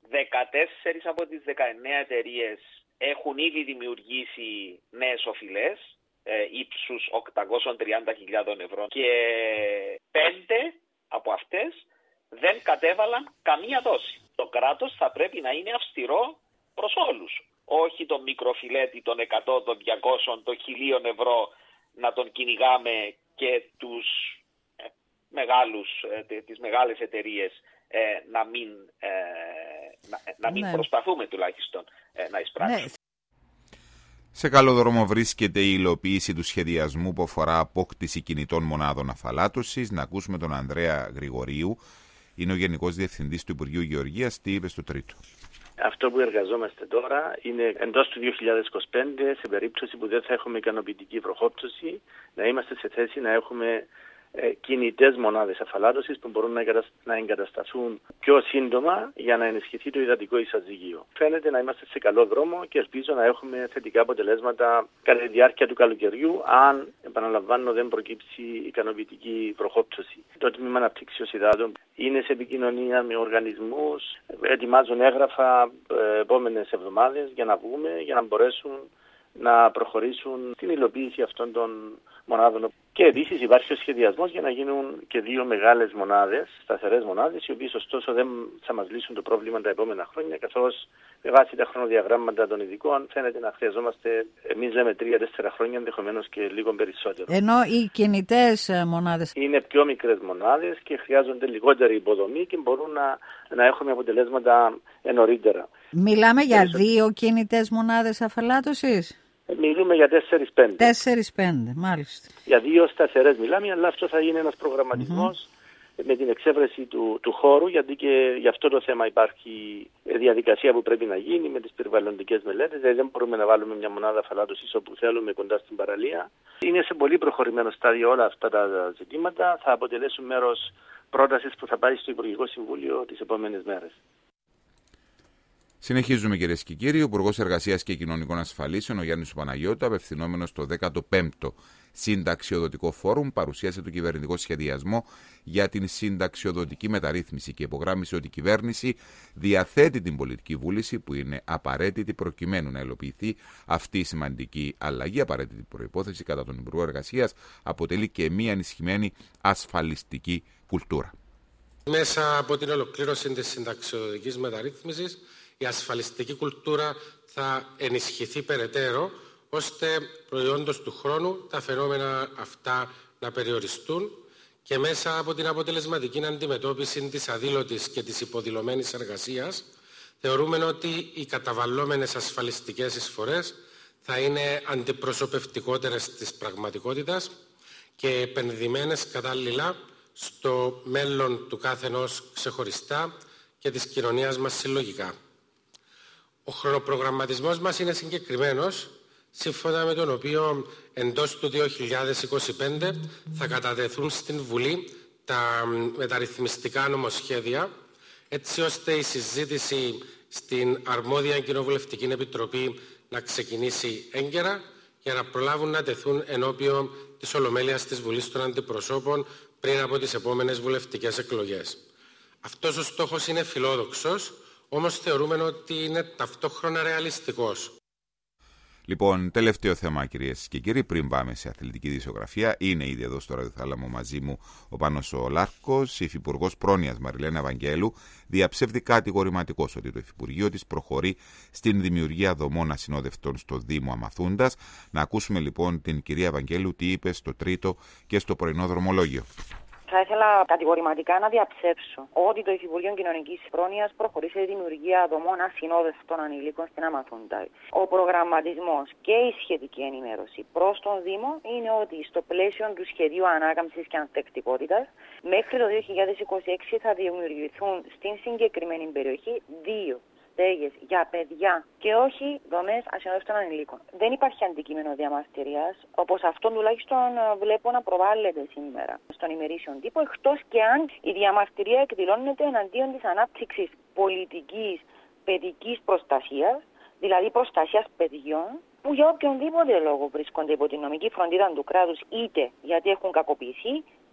δεκατέσσερις από τις δεκαεννέα εταιρείες έχουν ήδη δημιουργήσει νέες οφειλές ε, ύψους οκτακόσιες τριάντα χιλιάδες ευρώ και πέντε από αυτές δεν κατέβαλαν καμία δόση. Το κράτος θα πρέπει να είναι αυστηρό προς όλους. Όχι το μικροφιλέτη των εκατό, των διακόσιων, των χιλίων ευρώ να τον κυνηγάμε και τους ε, μεγάλους, ε, τις μεγάλες εταιρείες ε, να μην, ε, να, να μην ναι. προσπαθούμε τουλάχιστον ε, να εισπράξουμε. Ναι. Σε καλό δρόμο βρίσκεται η υλοποίηση του σχεδιασμού που αφορά απόκτηση κινητών μονάδων αφαλάτωσης. Να ακούσουμε τον Ανδρέα Γρηγορίου, είναι ο Γενικός Διευθυντής του Υπουργείου Γεωργίας. Τι είπε στο τρίτο? Αυτό που εργαζόμαστε τώρα είναι εντός του δύο χιλιάδες είκοσι πέντε, σε περίπτωση που δεν θα έχουμε ικανοποιητική βροχόπτωση, να είμαστε σε θέση να έχουμε ε, κινητές μονάδες αφαλάτωσης που μπορούν να εγκατασταθούν πιο σύντομα για να ενισχυθεί το υδατικό ισαζυγείο. Φαίνεται να είμαστε σε καλό δρόμο και ελπίζω να έχουμε θετικά αποτελέσματα κατά τη διάρκεια του καλοκαιριού, αν, επαναλαμβάνω, δεν προκύψει ικανοποιητική βροχόπτωση. Το Τμήμα Αναπτύξεως Υδάτων είναι σε επικοινωνία με οργανισμούς, ετοιμάζουν έγγραφα ε, επόμενες εβδομάδες για να βγούμε, για να μπορέσουν να προχωρήσουν την υλοποίηση αυτών των μονάδων. Και επίσης υπάρχει ο σχεδιασμός για να γίνουν και δύο μεγάλες μονάδες, σταθερές μονάδες, οι οποίες ωστόσο δεν θα μας λύσουν το πρόβλημα τα επόμενα χρόνια, καθώς με βάση τα χρονοδιαγράμματα των ειδικών φαίνεται να χρειαζόμαστε, εμείς λέμε τρία-τέσσερα χρόνια, ενδεχομένως και λίγο περισσότερο. Ενώ οι κινητές μονάδες είναι πιο μικρές μονάδες και χρειάζονται λιγότερη υποδομή και μπορούν να, να έχουμε αποτελέσματα νωρίτερα. Μιλάμε για δύο κινητές μονάδες αφαλάτωσης. Μιλούμε για τέσσερις πέντε. τέσσερις πέντε, μάλιστα. Για δύο σταθερές μιλάμε, αλλά αυτό θα είναι ένας προγραμματισμός mm-hmm. με την εξέβρεση του, του χώρου, γιατί και για αυτό το θέμα υπάρχει διαδικασία που πρέπει να γίνει με τις περιβαλλοντικές μελέτες. Δηλαδή δεν μπορούμε να βάλουμε μια μονάδα αφαλάτωσης όπου θέλουμε κοντά στην παραλία. Είναι σε πολύ προχωρημένο στάδιο όλα αυτά τα ζητήματα. Θα αποτελέσουν μέρος πρότασης που θα πάει στο Υπουργικό Συμβούλιο τις επόμενες μέρες. Συνεχίζουμε, κυρίες και κύριοι. Ο Υπουργός Εργασίας και Κοινωνικών Ασφαλίσεων, ο Γιάννης Παναγιώτου, απευθυνόμενος στο δέκατο πέμπτο Συνταξιοδοτικό Φόρουμ, παρουσίασε το κυβερνητικό σχεδιασμό για την συνταξιοδοτική μεταρρύθμιση και υπογράμμισε ότι η κυβέρνηση διαθέτει την πολιτική βούληση που είναι απαραίτητη προκειμένου να υλοποιηθεί αυτή η σημαντική αλλαγή. Απαραίτητη προϋπόθεση, κατά τον Υπουργό Εργασίας, αποτελεί και μια ενισχυμένη ασφαλιστική κουλτούρα. Μέσα από την ολοκλήρωση της συνταξιοδοτικής μεταρρύθμισης, η ασφαλιστική κουλτούρα θα ενισχυθεί περαιτέρω, ώστε προϊόντος του χρόνου τα φαινόμενα αυτά να περιοριστούν και μέσα από την αποτελεσματική αντιμετώπιση της αδήλωτης και της υποδηλωμένης εργασίας, θεωρούμε ότι οι καταβαλλόμενες ασφαλιστικές εισφορές θα είναι αντιπροσωπευτικότερες της πραγματικότητας και επενδυμένες κατάλληλα στο μέλλον του καθενός ξεχωριστά και της κοινωνίας μας συλλογικά. Ο χρονοπρογραμματισμός μας είναι συγκεκριμένος, σύμφωνα με τον οποίο εντός του δύο χιλιάδες είκοσι πέντε θα κατατεθούν στην Βουλή τα μεταρρυθμιστικά νομοσχέδια, έτσι ώστε η συζήτηση στην αρμόδια Κοινοβουλευτική Επιτροπή να ξεκινήσει έγκαιρα για να προλάβουν να τεθούν ενώπιον της Ολομέλειας της Βουλής των Αντιπροσώπων πριν από τις επόμενες βουλευτικές εκλογές. Αυτός ο στόχος είναι φιλόδοξος, όμως θεωρούμε ότι είναι ταυτόχρονα ρεαλιστικός. Λοιπόν, τελευταίο θέμα, κυρίες και κύριοι, πριν πάμε σε αθλητική ειδησιογραφία, είναι ήδη εδώ στο ραδιοθάλαμο μαζί μου ο Πάνος ο Λάρκος. Η Υφυπουργός Πρόνοιας Μαριλένα Ευαγγέλου διαψεύδει κατηγορηματικώς ότι το Υφυπουργείο της προχωρεί στην δημιουργία δομών ασυνόδευτων στο Δήμο Αμαθούντας. Να ακούσουμε λοιπόν την κυρία Ευαγγέλου τι είπε στο τρίτο και στο πρωινό δρομολόγιο. Θα ήθελα κατηγορηματικά να διαψεύσω ότι το Υπουργείο Κοινωνικής Πρόνοιας προχωρεί σε δημιουργία δομών ασυνόδευτων ανηλίκων στην Αμαθούντα. Ο προγραμματισμός και η σχετική ενημέρωση προς τον Δήμο είναι ότι στο πλαίσιο του σχεδίου ανάκαμψης και ανθεκτικότητας μέχρι το δύο χιλιάδες είκοσι έξι θα δημιουργηθούν στην συγκεκριμένη περιοχή δύο στέγες για παιδιά και όχι δομές ασυνόδευτων ανηλίκων. Δεν υπάρχει αντικείμενο διαμαρτυρίας, όπως αυτό τουλάχιστον βλέπω να προβάλλεται σήμερα στον ημερήσιον τύπο, εκτός και αν η διαμαρτυρία εκδηλώνεται εναντίον της ανάπτυξης πολιτικής παιδικής προστασίας, δηλαδή προστασίας παιδιών, που για οποιονδήποτε λόγο βρίσκονται υπό την νομική φροντίδα του κράτους, είτε γιατί έχουν κακοποιηθεί,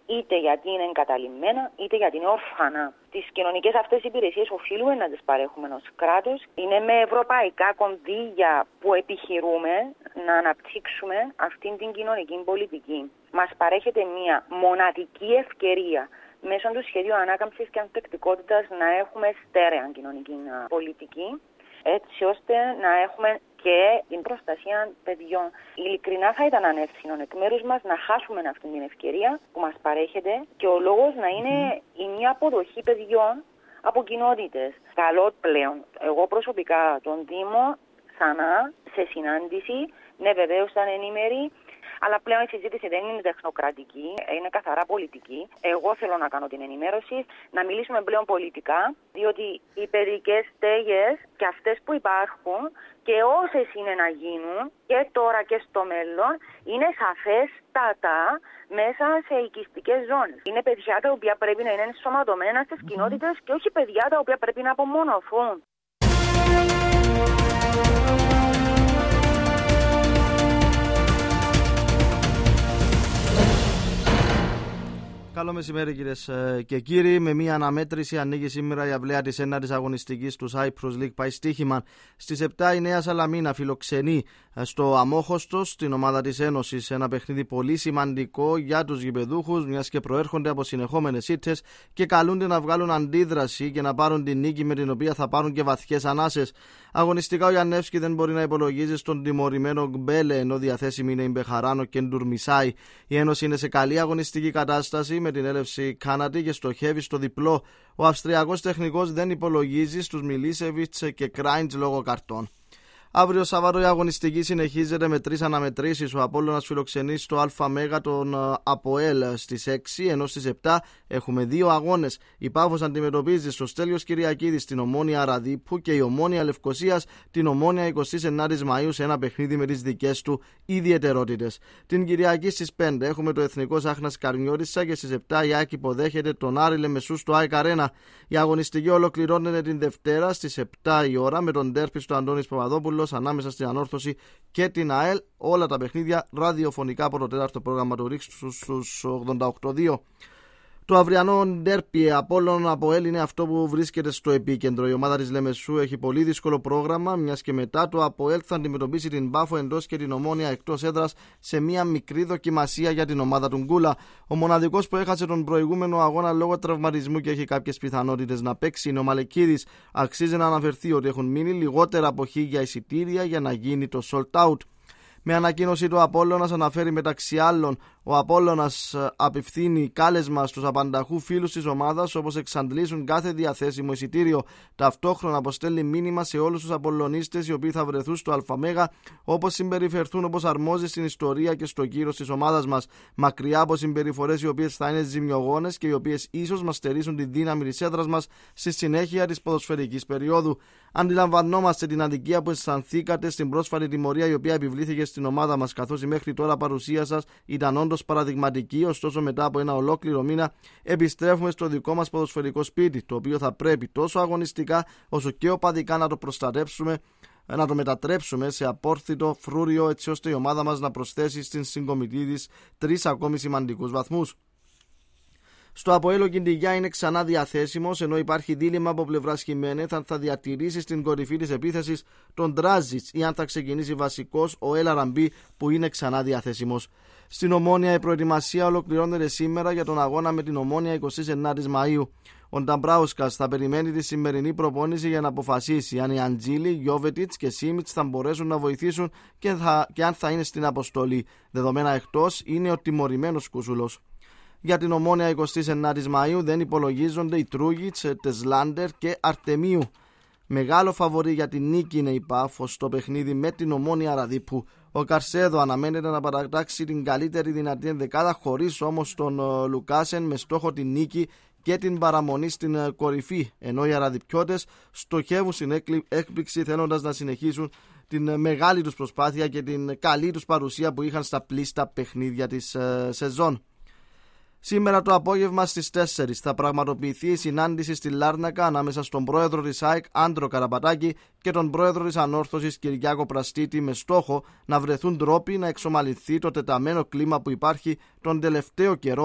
είτε γιατί είναι εγκαταλειμμένα, είτε γιατί είναι όρφανα. Τις κοινωνικές αυτές υπηρεσίες οφείλουμε να τις παρέχουμε ως κράτος. Είναι με ευρωπαϊκά κονδύλια που επιχειρούμε να αναπτύξουμε αυτήν την κοινωνική πολιτική. Μας παρέχεται μια μοναδική ευκαιρία μέσω του σχεδίου ανάκαμψης και ανθεκτικότητας να έχουμε στέρεα κοινωνική πολιτική, έτσι ώστε να έχουμε και την προστασία παιδιών. Ειλικρινά θα ήταν ανεύθυνο εκ μέρους μας να χάσουμε αυτή την ευκαιρία που μας παρέχεται και ο λόγος να είναι η μια αποδοχή παιδιών από κοινότητες. Καλό πλέον, εγώ προσωπικά τον Δήμο ξανά σε συνάντηση, ναι βεβαίως ήταν ενήμερη, αλλά πλέον η συζήτηση δεν είναι τεχνοκρατική, είναι καθαρά πολιτική. Εγώ θέλω να κάνω την ενημέρωση, να μιλήσουμε πλέον πολιτικά, διότι οι παιδικές στέγες και αυτές που υπάρχουν και όσες είναι να γίνουν και τώρα και στο μέλλον είναι σαφέστατα μέσα σε οικιστικές ζώνες. Είναι παιδιά τα οποία πρέπει να είναι ενσωματωμένα στις κοινότητες και όχι παιδιά τα οποία πρέπει να απομονωθούν. Καλό μεσημέρι κυρίες και κύριοι. Με μια αναμέτρηση ανοίγει σήμερα η αυλαία της ένατης αγωνιστικής του Cyprus League πάει στοίχημα. Στις επτά η Νέα Σαλαμίνα φιλοξενεί στο Αμόχωστος την ομάδα της Ένωσης. Ένα παιχνίδι πολύ σημαντικό για τους γηπεδούχους, μιας και προέρχονται από συνεχόμενες ήττες και καλούνται να βγάλουν αντίδραση και να πάρουν την νίκη με την οποία θα πάρουν και βαθιές ανάσες. Αγωνιστικά ο Γιαννεύσκι δεν μπορεί να υπολογίζει στον τιμωρημένο Γκμπέλε, ενώ διαθέσιμη είναι η Μπεχαράνο και Ντουρμισάη. Η Ένωση είναι σε καλή αγωνιστική κατάσταση με την έλευση Κάνατη και στοχεύει στο διπλό. Ο Αυστριακός τεχνικός δεν υπολογίζει στους Μιλίσεβιτς και Κράιντς λόγω καρτών. Αύριο Σάββατο η αγωνιστική συνεχίζεται με τρεις αναμετρήσεις. Ο Απόλλωνας φιλοξενεί στο ΑΜ τον ΑΠΟΕΛ στις έξι, ενώ στις επτά έχουμε δύο αγώνες. Η Πάφος αντιμετωπίζει στο Στέλιος Κυριακίδης την Ομόνια Ραδίππου και η Ομόνια Λευκωσίας την Ομόνια εικοστή ενάτη Μαΐου σε ένα παιχνίδι με τις δικές του ιδιαιτερότητες. Την Κυριακή στις πέντε έχουμε το Εθνικό Σάχνας Καρνιώτισσα και στις επτά η ΑΕΚ υποδέχεται τον Άρη Λεμεσού στο ΑΕΚ Αρένα. Η αγωνιστική ολοκληρώνεται την Δευτέρα στις επτά η ώρα με τον ντέρπι στο Αντώνης Παπαδόπουλος ανάμεσα στην Ανόρθωση και την ΑΕΛ. Όλα τα παιχνίδια ραδιοφωνικά από το τέταρτο πρόγραμμα του ΡΙΚΣ στους ογδόντα οκτώ δύο. Το αυριανό ντέρπι Απόλλων ΑΠΟΕΛ είναι αυτό που βρίσκεται στο επίκεντρο. Η ομάδα της Λεμεσού έχει πολύ δύσκολο πρόγραμμα, μιας και μετά το ΑΠΟΕΛ θα αντιμετωπίσει την Πάφο εντός και την Ομόνια εκτός έδρας σε μια μικρή δοκιμασία για την ομάδα του Γκούλα. Ο μοναδικός που έχασε τον προηγούμενο αγώνα λόγω τραυματισμού και έχει κάποιες πιθανότητες να παίξει είναι ο Μαλεκίδης. Αξίζει να αναφερθεί ότι έχουν μείνει λιγότερα από χίλια εισιτήρια για να γίνει το sold out. Με ανακοίνωση του Απόλλωνας αναφέρει μεταξύ άλλων: ο Απόλλωνας απευθύνει κάλεσμα στους απανταχού φίλους της ομάδας όπως εξαντλήσουν κάθε διαθέσιμο εισιτήριο. Ταυτόχρονα αποστέλει μήνυμα σε όλους τους Απολλωνίστες οι οποίοι θα βρεθούν στο ΑΜ όπως συμπεριφερθούν όπως αρμόζει στην ιστορία και στο κύρος της ομάδας μας. Μακριά από συμπεριφορές οι οποίες θα είναι ζημιογόνες και οι οποίες ίσως μας στερήσουν τη δύναμη της έδρας μας στη συνέχεια της ποδοσφαιρικής περίοδου. Αντιλαμβανόμαστε την αδικία που αισθανθήκατε στην πρόσφατη τιμωρία η οποία επιβλήθηκε στην ομάδα μας, καθώς η μέχρι τώρα παρουσία σας ήταν όντως παραδειγματική. Ωστόσο, μετά από ένα ολόκληρο μήνα, επιστρέφουμε στο δικό μας ποδοσφαιρικό σπίτι, το οποίο θα πρέπει τόσο αγωνιστικά όσο και οπαδικά να το προστατέψουμε, να το μετατρέψουμε σε απόρθητο φρούριο, έτσι ώστε η ομάδα μας να προσθέσει στην συγκομιτή της τρεις ακόμη σημαντικούς βαθμούς. Στο ΑΠΟΕΛ ο Κιντιγιά είναι ξανά διαθέσιμος, ενώ υπάρχει δίλημμα από πλευράς Χιμένεθ αν θα διατηρήσει στην κορυφή της επίθεσης τον Ντράζιτς ή αν θα ξεκινήσει βασικός ο Ελ Αραμπί που είναι ξανά διαθέσιμος. Στην Ομόνια η προετοιμασία ολοκληρώνεται σήμερα για τον αγώνα με την Ομόνια εικοστή ενάτη Μαΐου. Ο Νταμπράουσκας θα περιμένει τη σημερινή προπόνηση για να αποφασίσει αν οι Αντζίλη, Γιόβετιτς και Σίμιτς θα μπορέσουν να βοηθήσουν και, θα, και αν θα είναι στην αποστολή. Δεδομένα εκτός είναι ο τιμωρημένος Κούσουλος. Για την Ομόνια εικοστή ενάτη Μαΐου δεν υπολογίζονται οι Τρούγιτς, Τεσλάντερ και Αρτεμίου. Μεγάλο φαβορί για την νίκη είναι η Πάφος στο παιχνίδι με την Ομόνια Ραδίππου. Ο Καρσέδο αναμένεται να παρατάξει την καλύτερη δυνατή ενδεκάδα, χωρίς όμως τον Λουκάσεν, με στόχο την νίκη και την παραμονή στην κορυφή, ενώ οι Αραδιπιώτες στοχεύουν στην έκπληξη θέλοντας να συνεχίσουν την μεγάλη τους προσπάθεια και την καλή τους παρουσία που είχαν στα πλήστα παιχνίδια της ε, σεζόν. Σήμερα το απόγευμα στις τέσσερις θα πραγματοποιηθεί η συνάντηση στη Λάρνακα ανάμεσα στον πρόεδρο της ΑΕΚ Άντρο Καραπατάκη και τον πρόεδρο της Ανόρθωσης Κυριάκο Πραστίτη, με στόχο να βρεθούν τρόποι να εξομαλυνθεί το τεταμένο κλίμα που υπάρχει τον τελευταίο καιρό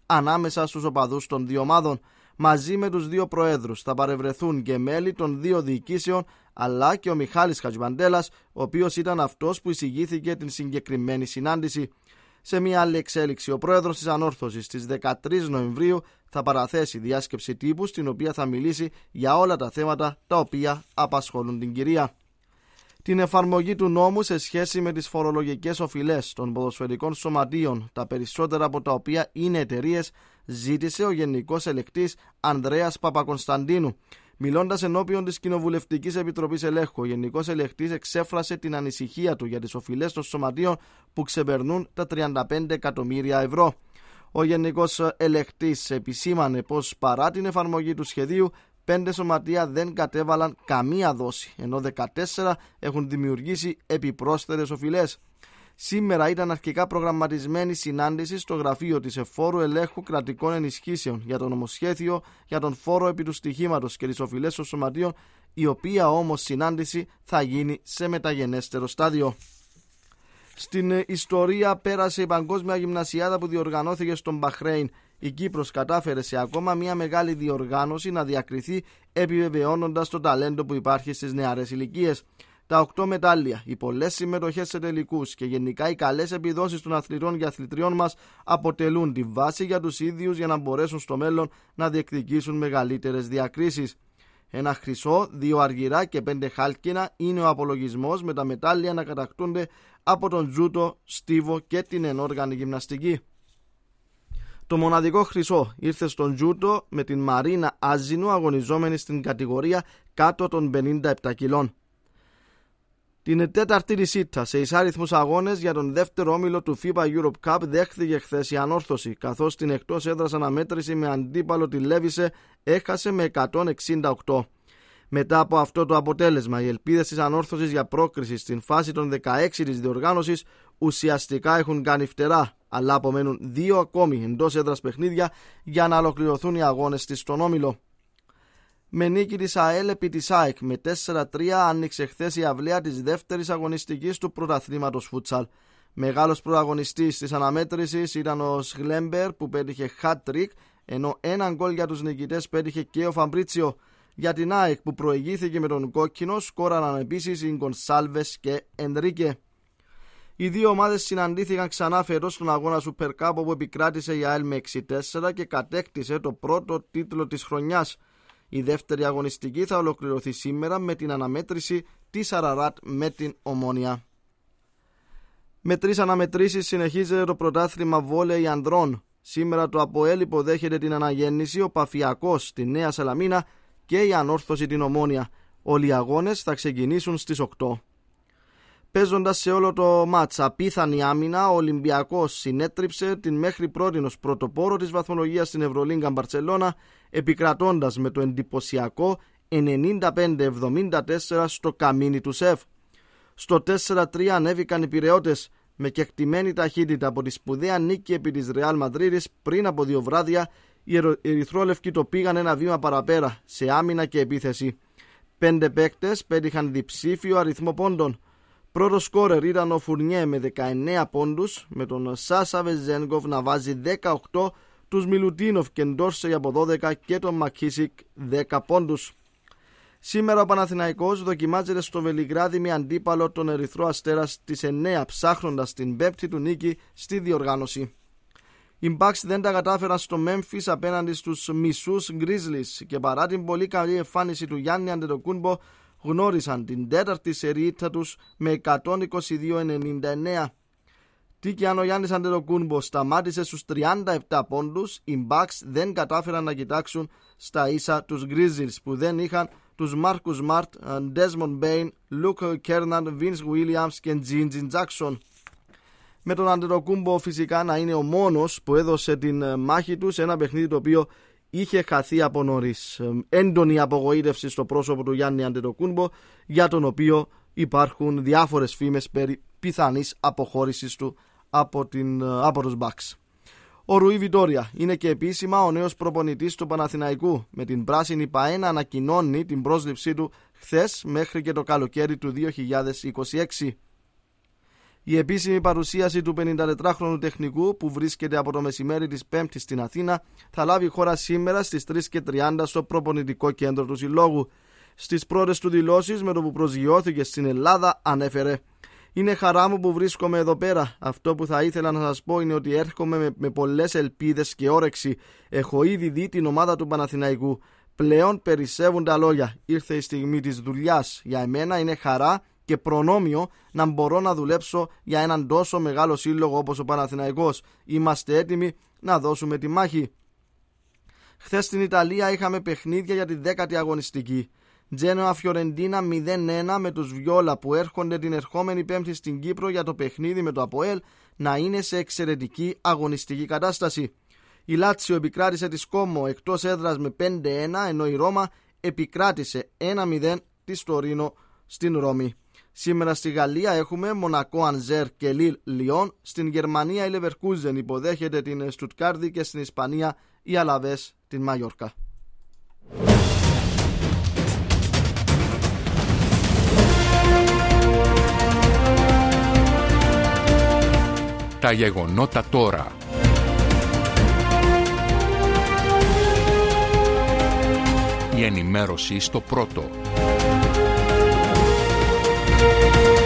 ανάμεσα στους οπαδούς των δύο ομάδων. Μαζί με τους δύο προέδρους θα παρευρεθούν και μέλη των δύο διοικήσεων, αλλά και ο Μιχάλης Χατζημαντέλας, ο οποίος ήταν αυτός που εισηγήθηκε την συγκεκριμένη συνάντηση. Σε μια άλλη εξέλιξη, ο πρόεδρος της Ανόρθωσης στις δεκατρείς Νοεμβρίου θα παραθέσει διάσκεψη τύπου, στην οποία θα μιλήσει για όλα τα θέματα τα οποία απασχολούν την κυρία. Την εφαρμογή του νόμου σε σχέση με τις φορολογικές οφειλές των ποδοσφαιρικών σωματείων, τα περισσότερα από τα οποία είναι εταιρείες, ζήτησε ο Γενικός Ελεκτής Ανδρέας Παπακωνσταντίνου. Μιλώντας ενώπιον της Κοινοβουλευτικής Επιτροπής Ελέγχου, ο Γενικός Ελεκτής εξέφρασε την ανησυχία του για τις οφειλές των σωματείων που ξεπερνούν τα τριάντα πέντε εκατομμύρια ευρώ. Ο Γενικός Ελεκτής επισήμανε πως παρά την εφαρμογή του σχεδίου, πέντε σωματεία δεν κατέβαλαν καμία δόση, ενώ δεκατέσσερα έχουν δημιουργήσει επιπρόσθετες οφειλές. Σήμερα ήταν αρχικά προγραμματισμένη συνάντηση στο γραφείο της Εφόρου Ελέγχου Κρατικών Ενισχύσεων για το νομοσχέδιο για τον φόρο επί του στοιχήματος και τις οφειλές των σωματείων, η οποία όμως συνάντηση θα γίνει σε μεταγενέστερο στάδιο. Στην ιστορία πέρασε η Παγκόσμια Γυμνασιάδα που διοργανώθηκε στον Μπαχρέιν. Η Κύπρος κατάφερε σε ακόμα μια μεγάλη διοργάνωση να διακριθεί, επιβεβαιώνοντας το ταλέντο που υπάρχει στις νεαρές ηλικίες. Τα οκτώ μετάλλια, οι πολλές συμμετοχές σε τελικούς και γενικά οι καλές επιδόσεις των αθλητών και αθλητριών μας αποτελούν τη βάση για τους ίδιους για να μπορέσουν στο μέλλον να διεκδικήσουν μεγαλύτερες διακρίσεις. Ένα χρυσό, δύο αργυρά και πέντε χάλκινα είναι ο απολογισμός, με τα μετάλλια να κατακτούνται από τον τζούτο, στίβο και την ενόργανη γυμναστική. Το μοναδικό χρυσό ήρθε στον τζούτο με την Μαρίνα Άζινου, αγωνιζόμενη στην κατηγορία κάτω των πενήντα επτά κιλών. Την τέταρτη ρησίτα σε εισάριθμους αγώνες για τον δεύτερο όμιλο του φίμπα Europe Cup δέχθηκε χθες η Ανόρθωση, καθώς την εκτός έδρας αναμέτρηση με αντίπαλο τη Λέβισε έχασε με εκατόν εξήντα οκτώ. Μετά από αυτό το αποτέλεσμα, οι ελπίδες της Ανόρθωσης για πρόκριση στην φάση των δεκαέξι της διοργάνωσης ουσιαστικά έχουν κάνει φτερά, αλλά απομένουν δύο ακόμη εντός έδρας παιχνίδια για να ολοκληρωθούν οι αγώνες της στον όμιλο. Με νίκη της ΑΕΛ επί της ΑΕΚ με τέσσερα τρία άνοιξε χθες η αυλαία της δεύτερης αγωνιστικής του πρωταθλήματος φούτσαλ. Μεγάλος προαγωνιστής της αναμέτρησης ήταν ο Σγλέμπερ που πέτυχε hat-trick, ενώ έναν γκολ για τους νικητές πέτυχε και ο Φαμπρίτσιο. Για την ΑΕΚ που προηγήθηκε με τον κόκκινο σκόραραν επίσης οι Γκονσάλβες και Ενρίκε. Οι δύο ομάδες συναντήθηκαν ξανά φέτος στον αγώνα Super Cup, όπου επικράτησε η ΑΕΛ με έξι τέσσερα και κατέκτησε το πρώτο τίτλο της χρονιάς. Η δεύτερη αγωνιστική θα ολοκληρωθεί σήμερα με την αναμέτρηση της Αραράτ με την Ομόνια. Με τρεις αναμετρήσεις συνεχίζεται το πρωτάθλημα βόλεϊ ανδρών. Σήμερα το ΑΠΟΕΛ υποδέχεται την Αναγέννηση, ο Παφιακός στη Νέα Σαλαμίνα και η Ανόρθωση την Ομόνια. Όλοι οι αγώνες θα ξεκινήσουν στις οκτώ. Παίζοντας σε όλο το μάτς απίθανη άμυνα, ο Ολυμπιακός συνέτριψε την μέχρι πρότινος πρωτοπόρο της βαθμολογίας στην Ευρωλίγκα Μπαρτσελώνα, επικρατώντας με το εντυπωσιακό ενενήντα πέντε εβδομήντα τέσσερα στο καμίνι του ΣΕΦ. Στο τέσσερα τρία ανέβηκαν οι Πειραιώτες με κεκτημένη ταχύτητα από τη σπουδαία νίκη επί της Ρεάλ Μαδρίδης πριν από δύο βράδια. Οι ερυθρόλευκοι το πήγαν ένα βήμα παραπέρα σε άμυνα και επίθεση. Πέντε παίκτες πέτυχαν διψήφιο αριθμό πόντων. Πρώτο σκόρερ ήταν ο Φουρνιέ με δεκαεννέα πόντους, με τον Σάσα Βεζένγκοφ να βάζει δεκαοκτώ, τους Μιλουτίνοφ και Ντόρσεϊ από δώδεκα και τον Μακίσικ δέκα πόντους. Σήμερα ο Παναθηναϊκός δοκιμάζεται στο Βελιγράδι με αντίπαλο τον Ερυθρό Αστέρα στις εννέα, ψάχνοντας την πέμπτη του νίκη στη διοργάνωση. Οι Bucks δεν τα κατάφεραν στο Memphis απέναντι στους μισούς Grizzlies και παρά την πολύ καλή εμφάνιση του Γιάννη Αντετοκούνμπο γνώρισαν την τέταρτη σερίτσα τους με εκατόν είκοσι δύο ενενήντα εννέα. Τι και αν ο Γιάννης Αντετοκούνμπο σταμάτησε στους τριάντα επτά πόντους, οι Bucks δεν κατάφεραν να κοιτάξουν στα ίσα τους Grizzlies που δεν είχαν τους Marcus Smart, Desmond Bain, Luke Kernand, Vince Williams και Gigi Jackson. Με τον Αντετοκούνμπο φυσικά να είναι ο μόνος που έδωσε την μάχη του σε ένα παιχνίδι το οποίο είχε χαθεί από νωρίς. Έντονη απογοήτευση στο πρόσωπο του Γιάννη Αντετοκούνμπο, για τον οποίο υπάρχουν διάφορες φήμες περί πιθανής αποχώρησης του από, την, από τους Bucks. Ο Ρουί Βιτόρια είναι και επίσημα ο νέος προπονητής του Παναθηναϊκού, με την πράσινη ΠΑΕ να ανακοινώνει την πρόσληψή του χθες μέχρι και το καλοκαίρι του δύο χιλιάδες είκοσι έξι. Η επίσημη παρουσίαση του πενηντατετράχρονου τεχνικού, που βρίσκεται από το μεσημέρι της Πέμπτης στην Αθήνα, θα λάβει χώρα σήμερα στις τρεις και τριάντα στο προπονητικό κέντρο του Συλλόγου. Στις πρώτες του δηλώσεις, με το που προσγειώθηκε στην Ελλάδα, ανέφερε: «Είναι χαρά μου που βρίσκομαι εδώ πέρα. Αυτό που θα ήθελα να σας πω είναι ότι έρχομαι με, με πολλές ελπίδες και όρεξη. Έχω ήδη δει την ομάδα του Παναθηναϊκού. Πλέον περισσεύουν τα λόγια. Ήρθε η στιγμή της δουλειάς. Για εμένα είναι χαρά και προνόμιο να μπορώ να δουλέψω για έναν τόσο μεγάλο σύλλογο όπως ο Παναθηναϊκός. Είμαστε έτοιμοι να δώσουμε τη μάχη». Χθες στην Ιταλία είχαμε παιχνίδια για τη δέκατη αγωνιστική. Τζένοα Φιωρεντίνα μηδέν ένα με τους Βιόλα, που έρχονται την ερχόμενη Πέμπτη στην Κύπρο για το παιχνίδι με το ΑΠΟΕΛ να είναι σε εξαιρετική αγωνιστική κατάσταση. Η Λάτσιο επικράτησε τη Σκόμο εκτός έδρας με πέντε ένα, ενώ η Ρώμα επικράτησε ένα μηδέν τη Τωρίνο στην Ρώμη. Σήμερα στη Γαλλία έχουμε Μονακό Ανζέρ και Λιλ Λιόν. Στην Γερμανία η Λεβερκούζεν υποδέχεται την Στουτκάρδη και στην Ισπανία η Αλαβές την Μαγιόρκα. Τα γεγονότα τώρα. Η ενημέρωση στο πρώτο.